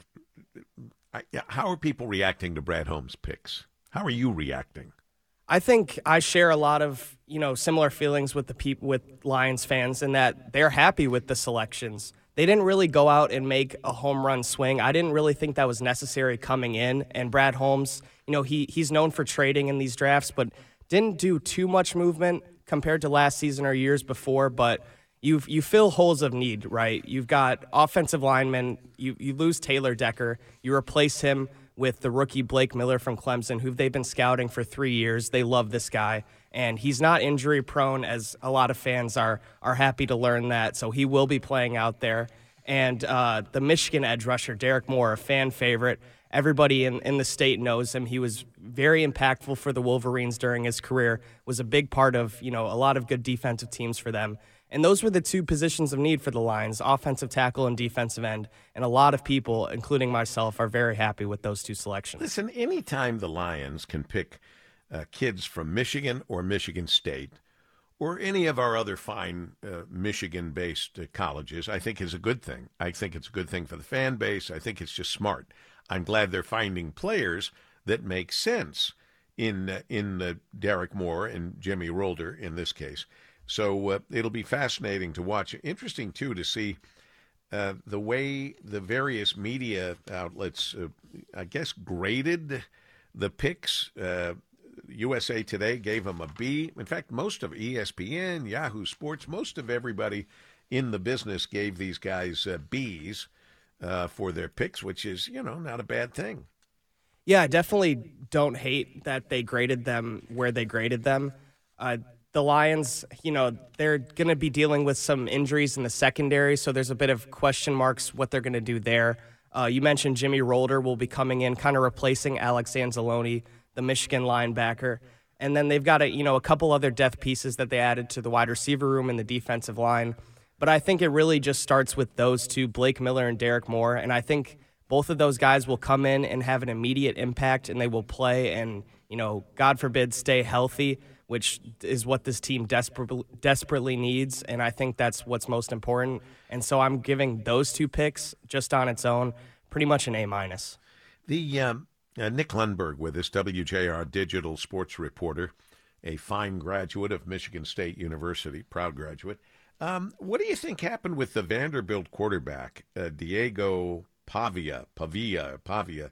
I, how are people reacting to Brad Holmes' picks? How are you reacting? I think I share a lot of, you know, similar feelings with the people with Lions fans in that they're happy with the selections. They didn't really go out and make a home run swing. I didn't really think that was necessary coming in. And Brad Holmes, you know, he he's known for trading in these drafts, but didn't do too much movement compared to last season or years before. But you you fill holes of need, right? You've got offensive linemen. You you lose Taylor Decker. You replace him with the rookie Blake Miller from Clemson, who they've been scouting for three years. They love this guy, and he's not injury prone, as a lot of fans are are happy to learn that. So he will be playing out there. And uh, the Michigan edge rusher, Derek Moore, a fan favorite. Everybody in, in the state knows him. He was very impactful for the Wolverines during his career, was a big part of, you know, a lot of good defensive teams for them. And those were the two positions of need for the Lions, offensive tackle and defensive end. And a lot of people, including myself, are very happy with those two selections. Listen, anytime the Lions can pick uh, kids from Michigan or Michigan State or any of our other fine uh, Michigan-based uh, colleges, I think is a good thing. I think it's a good thing for the fan base. I think it's just smart. I'm glad they're finding players that make sense in, uh, in uh, Derek Moore and Jimmy Rolder in this case. So uh, it'll be fascinating to watch. Interesting, too, to see uh, the way the various media outlets, uh, I guess, graded the picks. Uh, U S A Today gave them a B. In fact, most of E S P N, Yahoo Sports, most of everybody in the business gave these guys uh, Bs uh, for their picks, which is, you know, not a bad thing. Yeah, I definitely don't hate that they graded them where they graded them. Uh, The Lions, you know, they're going to be dealing with some injuries in the secondary, so there's a bit of question marks what they're going to do there. Uh, you mentioned Jimmy Rolder will be coming in, kind of replacing Alex Anzalone, the Michigan linebacker. And then they've got a, you know, a couple other depth pieces that they added to the wide receiver room and the defensive line. But I think it really just starts with those two, Blake Miller and Derek Moore. And I think both of those guys will come in and have an immediate impact, and they will play and, you know, God forbid, stay healthy, which is what this team desperately desperately needs, and I think that's what's most important. And so I'm giving those two picks just on its own pretty much an A minus. The um, uh, Nick Lundberg with us, W J R digital sports reporter, a fine graduate of Michigan State University, proud graduate. Um, what do you think happened with the Vanderbilt quarterback, uh, Diego Pavia? Pavia, Pavia.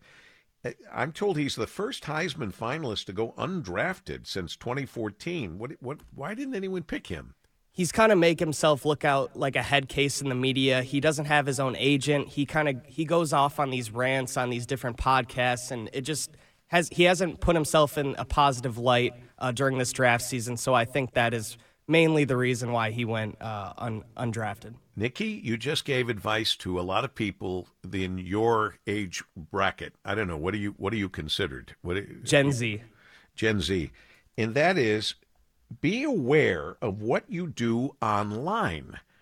I'm told he's the first Heisman finalist to go undrafted since twenty fourteen. What? What? Why didn't anyone pick him? He's kind of make himself look out like a head case in the media. He doesn't have his own agent. He kind of he goes off on these rants on these different podcasts, and it just has he hasn't put himself in a positive light uh, during this draft season. So I think that is mainly the reason why he went uh, un, undrafted. Nikki, you just gave advice to a lot of people in your age bracket. I don't know. What are you What are you considered? What are, Gen Z. Gen Z. And that is, be aware of what you do online.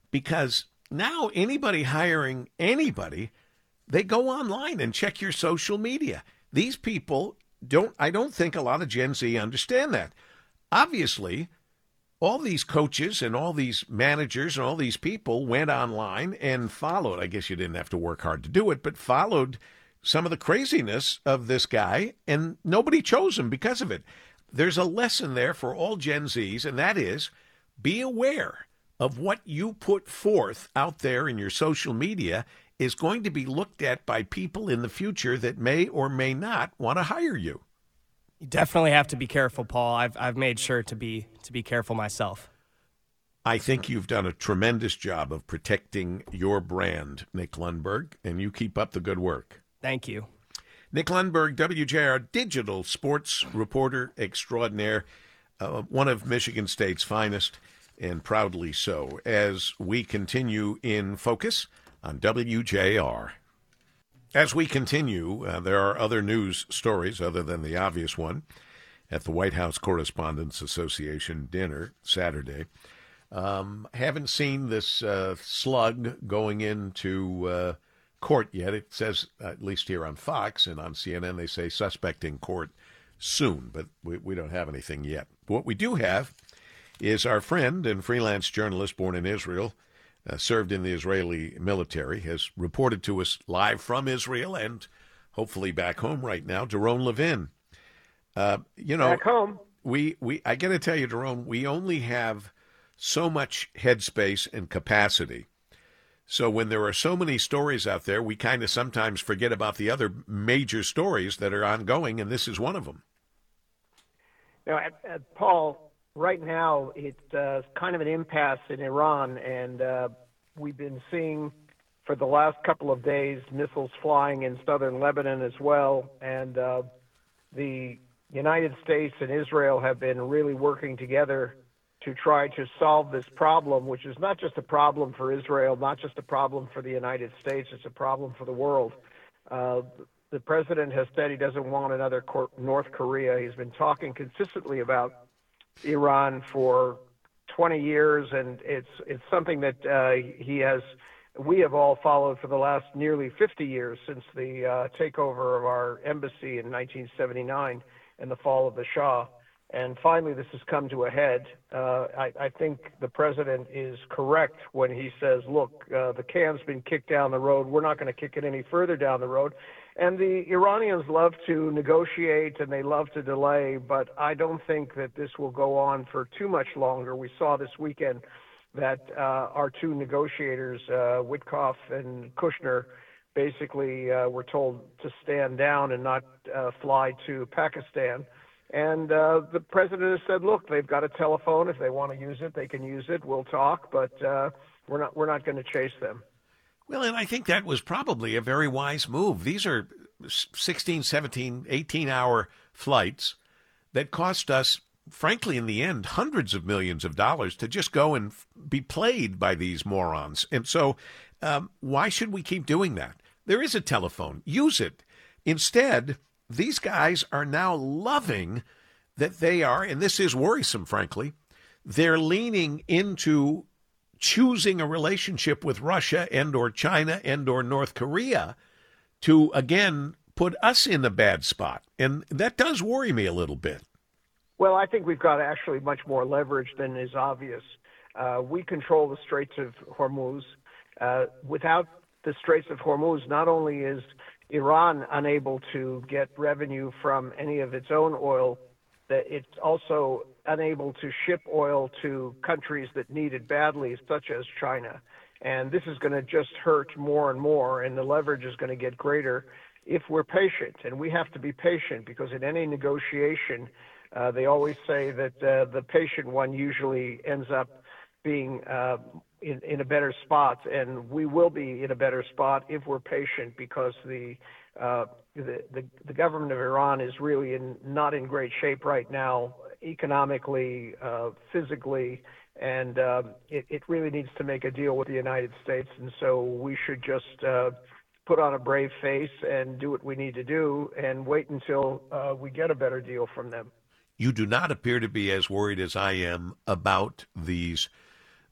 because now anybody hiring anybody, they go online and check your social media. These people don't, I don't think a lot of Gen Z understand that. Obviously, all these coaches and all these managers and all these people went online and followed. I guess you didn't have to work hard to do it, but followed some of the craziness of this guy, and nobody chose him because of it. There's a lesson there for all Gen Zs, and that is be aware of what you put forth out there in your social media is going to be looked at by people in the future that may or may not want to hire you. You definitely have to be careful, Paul. I've I've made sure to be to be careful myself. I think you've done a tremendous job of protecting your brand, Nick Lundberg, and you keep up the good work. Thank you. Nick Lundberg, W J R digital sports reporter extraordinaire, uh, one of Michigan State's finest, and proudly so, as we continue in focus on W J R. As we continue, uh, there are other news stories other than the obvious one at the White House Correspondents Association dinner Saturday. Um, haven't seen this uh, slug going into uh, court yet. It says, at least here on Fox and on C N N, they say suspect in court soon, but we, we don't have anything yet. But what we do have is our friend and freelance journalist born in Israel, Uh, served in the Israeli military, has reported to us live from Israel and hopefully back home right now, Doron Levin. Uh, you know, back home. We, we, I got to tell you, Doron, we only have so much headspace and capacity. So when there are so many stories out there, we kind of sometimes forget about the other major stories that are ongoing, and this is one of them. You know, uh, Paul, right now, it's uh, kind of an impasse in Iran, and uh, we've been seeing for the last couple of days missiles flying in southern Lebanon as well. And uh, the United States and Israel have been really working together to try to solve this problem, which is not just a problem for Israel, not just a problem for the United States, it's a problem for the world. Uh, the president has said he doesn't want another North Korea. He's been talking consistently about Iran for twenty years, and it's it's something that uh, he has, we have all followed for the last nearly fifty years since the uh, takeover of our embassy in nineteen seventy-nine and the fall of the Shah. And finally, this has come to a head. Uh, I, I think the president is correct when he says, look, uh, the can's been kicked down the road. We're not going to kick it any further down the road. And the Iranians love to negotiate and they love to delay, but I don't think that this will go on for too much longer. We saw this weekend that uh, our two negotiators, uh, Witkoff and Kushner, basically uh, were told to stand down and not uh, fly to Pakistan. And uh, the president has said, look, they've got a telephone. If they want to use it, they can use it. We'll talk, but uh, we're not, we're not going to chase them. Well, and I think that was probably a very wise move. These are sixteen, seventeen, eighteen-hour flights that cost us, frankly, in the end, hundreds of millions of dollars to just go and be played by these morons. And so um, why should we keep doing that? There is a telephone. Use it. Instead, these guys are now loving that they are, and this is worrisome, frankly, they're leaning into choosing a relationship with Russia and or China and or North Korea to, again, put us in a bad spot. And that does worry me a little bit. Well, I think we've got actually much more leverage than is obvious. Uh, we control the Straits of Hormuz. Uh, without the Straits of Hormuz, not only is Iran unable to get revenue from any of its own oil, that it's also unable to ship oil to countries that need it badly, such as China. And this is going to just hurt more and more, and the leverage is going to get greater if we're patient. And we have to be patient because in any negotiation, uh, they always say that uh, the patient one usually ends up being uh, in, in a better spot. And we will be in a better spot if we're patient because the uh, the, the, the government of Iran is really in, not in great shape right now, economically, uh, physically, and uh, it, it really needs to make a deal with the United States. And so we should just uh, put on a brave face and do what we need to do and wait until uh, we get a better deal from them. You do not appear to be as worried as I am about these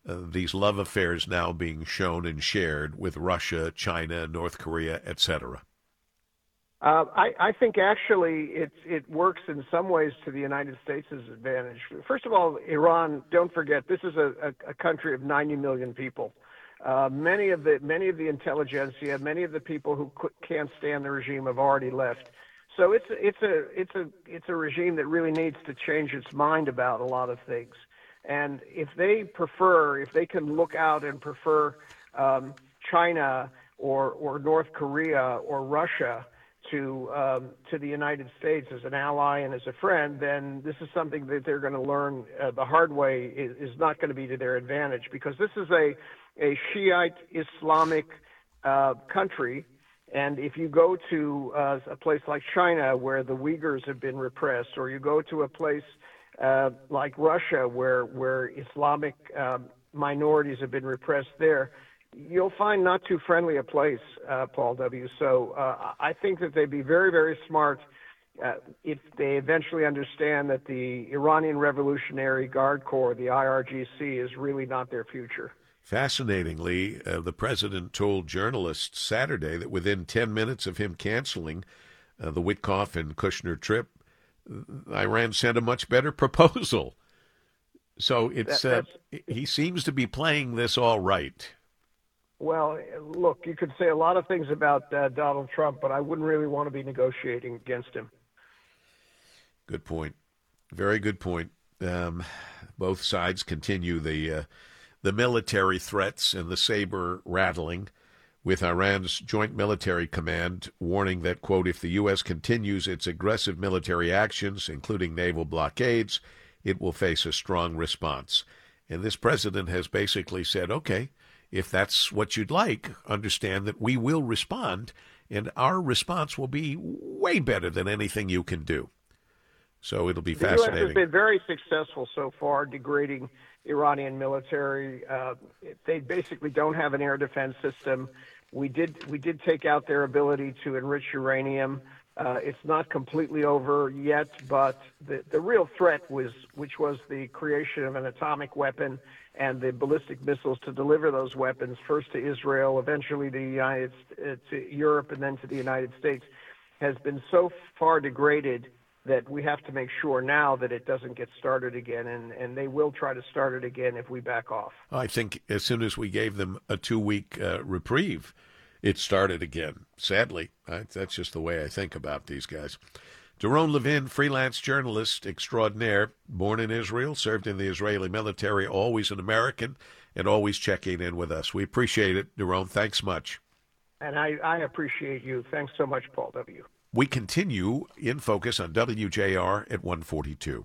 uh, these love affairs now being shown and shared with Russia, China, North Korea, et cetera? Uh, I, I think actually it, it works in some ways to the United States' advantage. First of all, Iran, don't forget, this is a, a, a country of ninety million people. Uh, many of the many of the intelligentsia, many of the people who can't stand the regime have already left. So it's it's a it's a it's a regime that really needs to change its mind about a lot of things. And if they prefer, if they can look out and prefer um, China or or North Korea or Russia to um, to the United States as an ally and as a friend, then this is something that they're going to learn uh, the hard way is, is not going to be to their advantage, because this is a a Shiite Islamic uh, country, and if you go to uh, a place like China where the Uyghurs have been repressed, or you go to a place uh, like Russia where where Islamic um, minorities have been repressed there, you'll find not too friendly a place, uh, Paul W. So uh, I think that they'd be very, very smart uh, if they eventually understand that the Iranian Revolutionary Guard Corps, the I R G C, is really not their future. Fascinatingly, uh, the president told journalists Saturday that within ten minutes of him canceling uh, the Witkoff and Kushner trip, Iran sent a much better proposal. So it's uh, he seems to be playing this all right. Well, look, you could say a lot of things about uh, Donald Trump, but I wouldn't really want to be negotiating against him. Good point. Very good point. Um, both sides continue the uh, the military threats and the saber rattling, with Iran's Joint Military Command warning that, quote, if the U S continues its aggressive military actions, including naval blockades, it will face a strong response. And this president has basically said, okay, if that's what you'd like, understand that we will respond, and our response will be way better than anything you can do. So it'll be the fascinating. The U S has been very successful so far degrading Iranian military. Uh, they basically don't have an air defense system. We did we did take out their ability to enrich uranium. Uh, it's not completely over yet, but the, the real threat was, which was the creation of an atomic weapon and the ballistic missiles to deliver those weapons first to Israel, eventually to, the United, uh, to Europe, and then to the United States, has been so far degraded that we have to make sure now that it doesn't get started again, and, and they will try to start it again if we back off. I think as soon as we gave them a two-week uh, reprieve, it started again. Sadly, I, that's just the way I think about these guys. Doron Levin, freelance journalist extraordinaire, born in Israel, served in the Israeli military, always an American, and always checking in with us. We appreciate it, Doron. Thanks much. And I, I appreciate you. Thanks so much, Paul W. We continue in focus on W J R at one forty-two.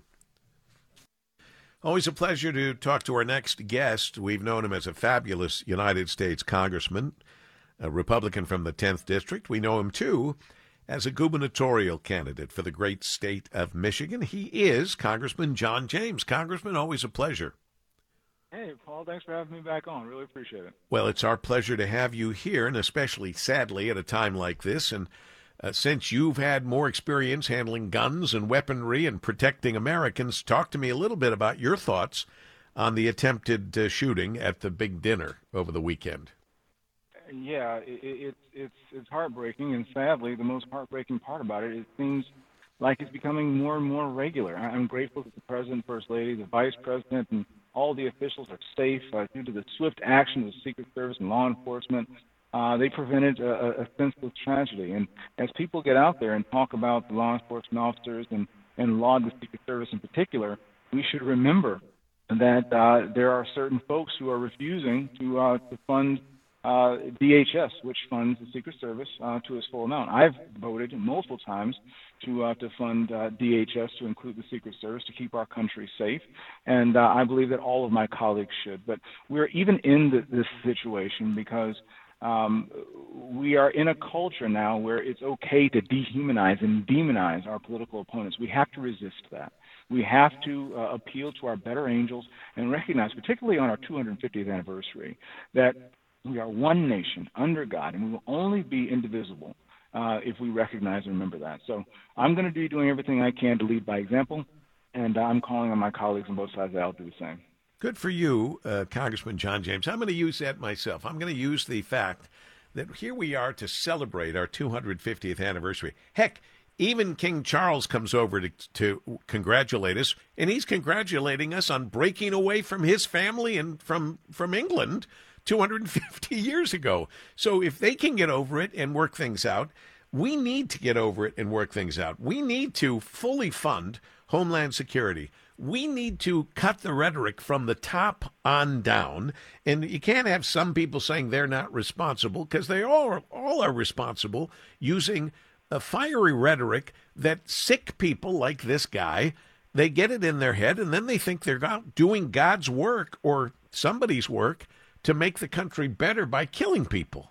Always a pleasure to talk to our next guest. We've known him as a fabulous United States congressman, a Republican from the tenth District. We know him, too, as a gubernatorial candidate for the great state of Michigan. He is Congressman John James. Congressman, always a pleasure. Hey, Paul, thanks for having me back on. Really appreciate it. Well, it's our pleasure to have you here, and especially, sadly, at a time like this. And uh, since you've had more experience handling guns and weaponry and protecting Americans, talk to me a little bit about your thoughts on the attempted uh, shooting at the big dinner over the weekend. Yeah, it, it, it's it's heartbreaking, and sadly, the most heartbreaking part about it, it seems like it's becoming more and more regular. I'm grateful that the President, First Lady, the Vice President, and all the officials are safe uh, due to the swift action of the Secret Service and law enforcement. Uh, they prevented a, a senseless tragedy. And as people get out there and talk about the law enforcement officers and, and laud the Secret Service in particular, we should remember that uh, there are certain folks who are refusing to uh, to fund Uh, D H S, which funds the Secret Service uh, to its full amount. I've voted multiple times to uh, to fund uh, D H S to include the Secret Service to keep our country safe, and uh, I believe that all of my colleagues should. But we're even in the, this situation because um, we are in a culture now where it's okay to dehumanize and demonize our political opponents. We have to resist that. We have to uh, appeal to our better angels and recognize, particularly on our two hundred fiftieth anniversary, that we are one nation under God, and we will only be indivisible uh, if we recognize and remember that. So I'm going to be doing everything I can to lead by example, and I'm calling on my colleagues on both sides that I'll do the same. Good for you, uh, Congressman John James. I'm going to use that myself. I'm going to use the fact that here we are to celebrate our two hundred fiftieth anniversary. Heck, even King Charles comes over to, to congratulate us, and he's congratulating us on breaking away from his family and from, from England two hundred fifty years ago. So if they can get over it and work things out, we need to get over it and work things out. We need to fully fund Homeland Security. We need to cut the rhetoric from the top on down. And you can't have some people saying they're not responsible, because they all, all are responsible, using a fiery rhetoric that sick people like this guy, they get it in their head, and then they think they're doing God's work or somebody's work to make the country better by killing people.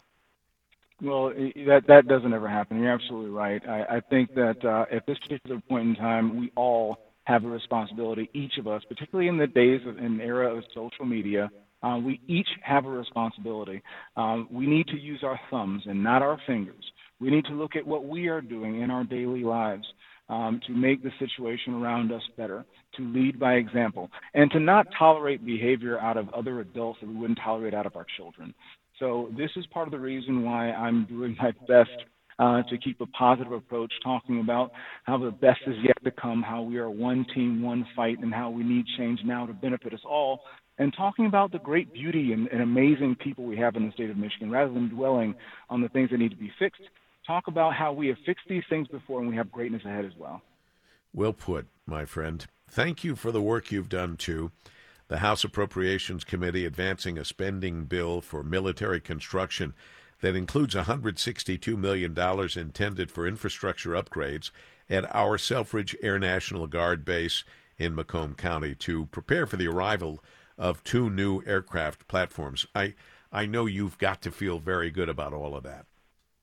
Well, that that doesn't ever happen. You're absolutely right. I, I think that uh, at this particular point in time, we all have a responsibility, each of us, particularly in the days of an era of social media. Uh, we each have a responsibility. Um, we need to use our thumbs and not our fingers. We need to look at what we are doing in our daily lives um, to make the situation around us better, to lead by example, and to not tolerate behavior out of other adults that we wouldn't tolerate out of our children. So this is part of the reason why I'm doing my best uh, to keep a positive approach, talking about how the best is yet to come, how we are one team, one fight, and how we need change now to benefit us all, and talking about the great beauty and, and amazing people we have in the state of Michigan, rather than dwelling on the things that need to be fixed. Talk about how we have fixed these things before and we have greatness ahead as well. Well put, my friend. Thank you for the work you've done, too. The House Appropriations Committee advancing a spending bill for military construction that includes one hundred sixty-two million dollars intended for infrastructure upgrades at our Selfridge Air National Guard base in Macomb County to prepare for the arrival of two new aircraft platforms. I, I know you've got to feel very good about all of that.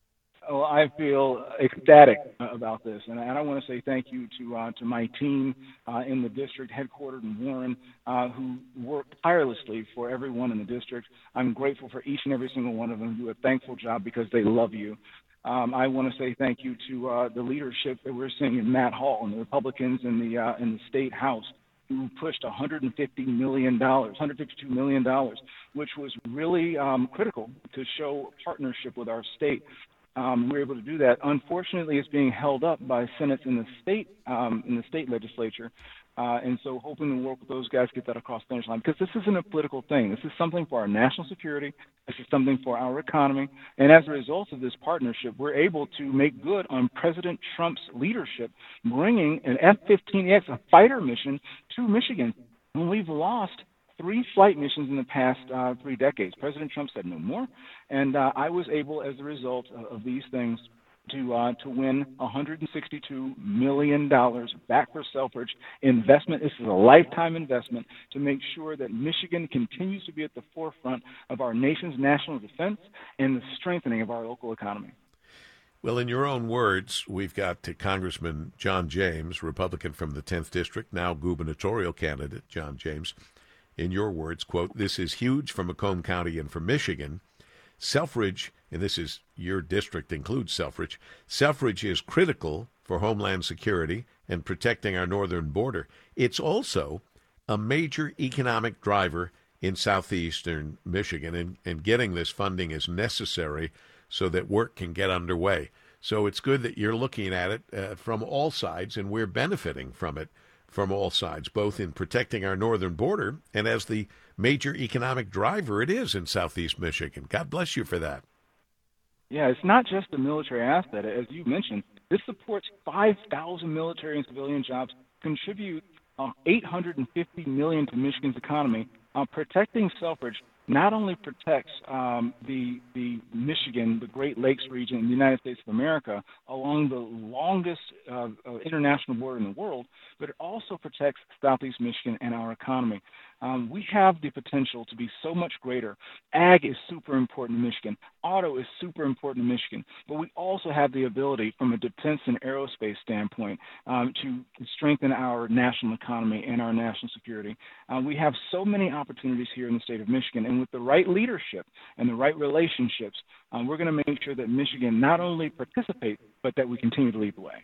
Oh, I feel ecstatic about this, and I want to say thank you to uh, to my team uh, in the district, headquartered in Warren, uh, who worked tirelessly for everyone in the district. I'm grateful for each and every single one of them who do a thankful job because they love you. Um, I want to say thank you to uh, the leadership that we're seeing in Matt Hall and the Republicans in the uh, in the state House, who pushed one hundred fifty million dollars, one hundred fifty-two million dollars, which was really um, critical to show partnership with our state. Um, we were able to do that. Unfortunately, it's being held up by senates in the state um, in the state legislature, uh, and so hoping to work with those guys to get that across the finish line, because this isn't a political thing. This is something for our national security. This is something for our economy. And as a result of this partnership, we're able to make good on President Trump's leadership, bringing an F fifteen X, a fighter mission, to Michigan. And we've lost three flight missions in the past uh, three decades. President Trump said no more, and uh, I was able, as a result of, of these things, to uh, to win one hundred sixty-two million dollars back for Selfridge investment. This is a lifetime investment to make sure that Michigan continues to be at the forefront of our nation's national defense and the strengthening of our local economy. Well, in your own words, we've got uh, Congressman John James, Republican from the tenth District, now gubernatorial candidate John James. In your words, quote, "This is huge for Macomb County and for Michigan. Selfridge," and this is your district includes Selfridge, "Selfridge is critical for Homeland Security and protecting our northern border. It's also a major economic driver in southeastern Michigan, and, and getting this funding is necessary so that work can get underway." So it's good that you're looking at it uh, from all sides, and we're benefiting from it from all sides, both in protecting our northern border and as the major economic driver it is in southeast Michigan. God bless you for that. Yeah, it's not just a military asset. As you mentioned, this supports five thousand military and civilian jobs, contribute uh, eight hundred fifty million dollars to Michigan's economy. Uh, protecting Selfridge not only protects um, the the Michigan, the Great Lakes region in the United States of America, along the longest uh, uh, international border in the world, but it also protects Southeast Michigan and our economy. Um, we have the potential to be so much greater. Ag is super important to Michigan. Auto is super important to Michigan. But we also have the ability, from a defense and aerospace standpoint, um, to strengthen our national economy and our national security. Uh, we have so many opportunities here in the state of Michigan, and with the right leadership and the right relationships, um, we're going to make sure that Michigan not only participates, but that we continue to lead the way.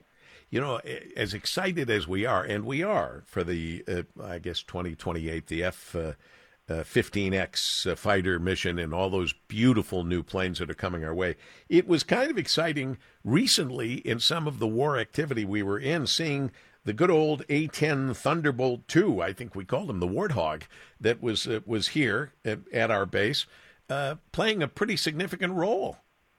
you know, as excited as we are, and we are for the, uh, I guess, twenty twenty-eight, the F fifteen X uh, fighter mission and all those beautiful new planes that are coming our way. It was kind of exciting recently in some of the war activity we were in, seeing the good old A ten Thunderbolt two, I think we called him the Warthog, that was uh, was here at, at our base, uh, playing a pretty significant role.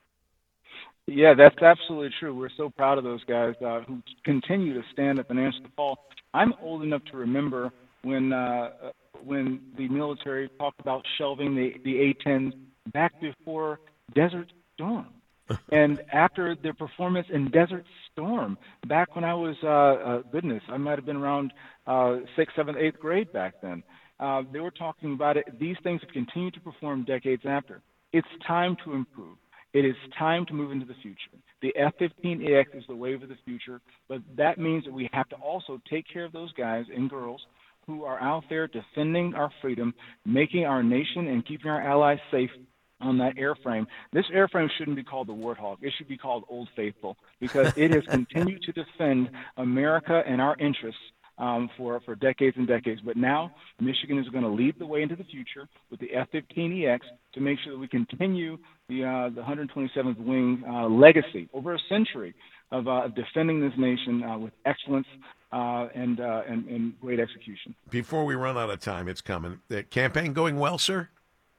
Yeah, that's absolutely true. We're so proud of those guys uh, who continue to stand up and answer the call. I'm old enough to remember when uh, when the military talked about shelving the, the A tens back before Desert Storm. And after their performance in Desert Storm, back when I was, uh, uh, goodness, I might have been around uh, sixth, seventh, eighth grade back then, uh, they were talking about it. These things have continued to perform decades after. It's time to improve. It is time to move into the future. The F fifteen E X is the wave of the future, but that means that we have to also take care of those guys and girls who are out there defending our freedom, making our nation and keeping our allies safe on that airframe. This airframe shouldn't be called the Warthog. It should be called Old Faithful, because it has continued to defend America and our interests um, for, for decades and decades. But now Michigan is going to lead the way into the future with the F fifteen E X to make sure that we continue the, uh, the one hundred twenty-seventh Wing uh, legacy over a century of, uh, of defending this nation uh, with excellence uh, and, uh, and, and great execution. Before we run out of time, it's coming. The campaign going well, sir?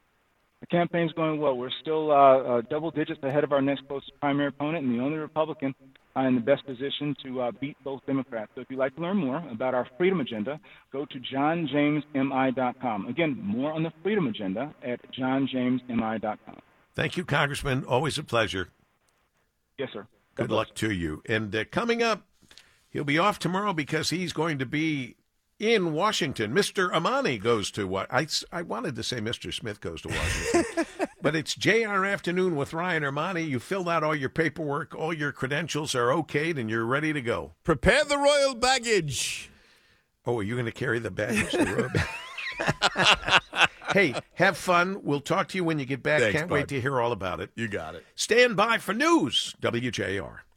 The campaign's going well. We're still uh, uh, double digits ahead of our next closest primary opponent and the only Republican uh, in the best position to uh, beat both Democrats. So if you'd like to learn more about our freedom agenda, go to john james m i dot com. Again, more on the freedom agenda at john james m i dot com. Thank you, Congressman. Always a pleasure. Yes, sir. Good luck to you. And uh, coming up, he'll be off tomorrow because he's going to be in Washington. Mister Amani goes to what? I, I wanted to say Mister Smith goes to Washington. But it's J R Afternoon with Ryan Armani. You filled out all your paperwork. All your credentials are okayed, and you're ready to go. Prepare the royal baggage. Oh, are you going to carry the baggage? The royal baggage? Hey, have fun. We'll talk to you when you get back. Thanks, Can't bud. wait to hear all about it. You got it. Stand by for news. W J R.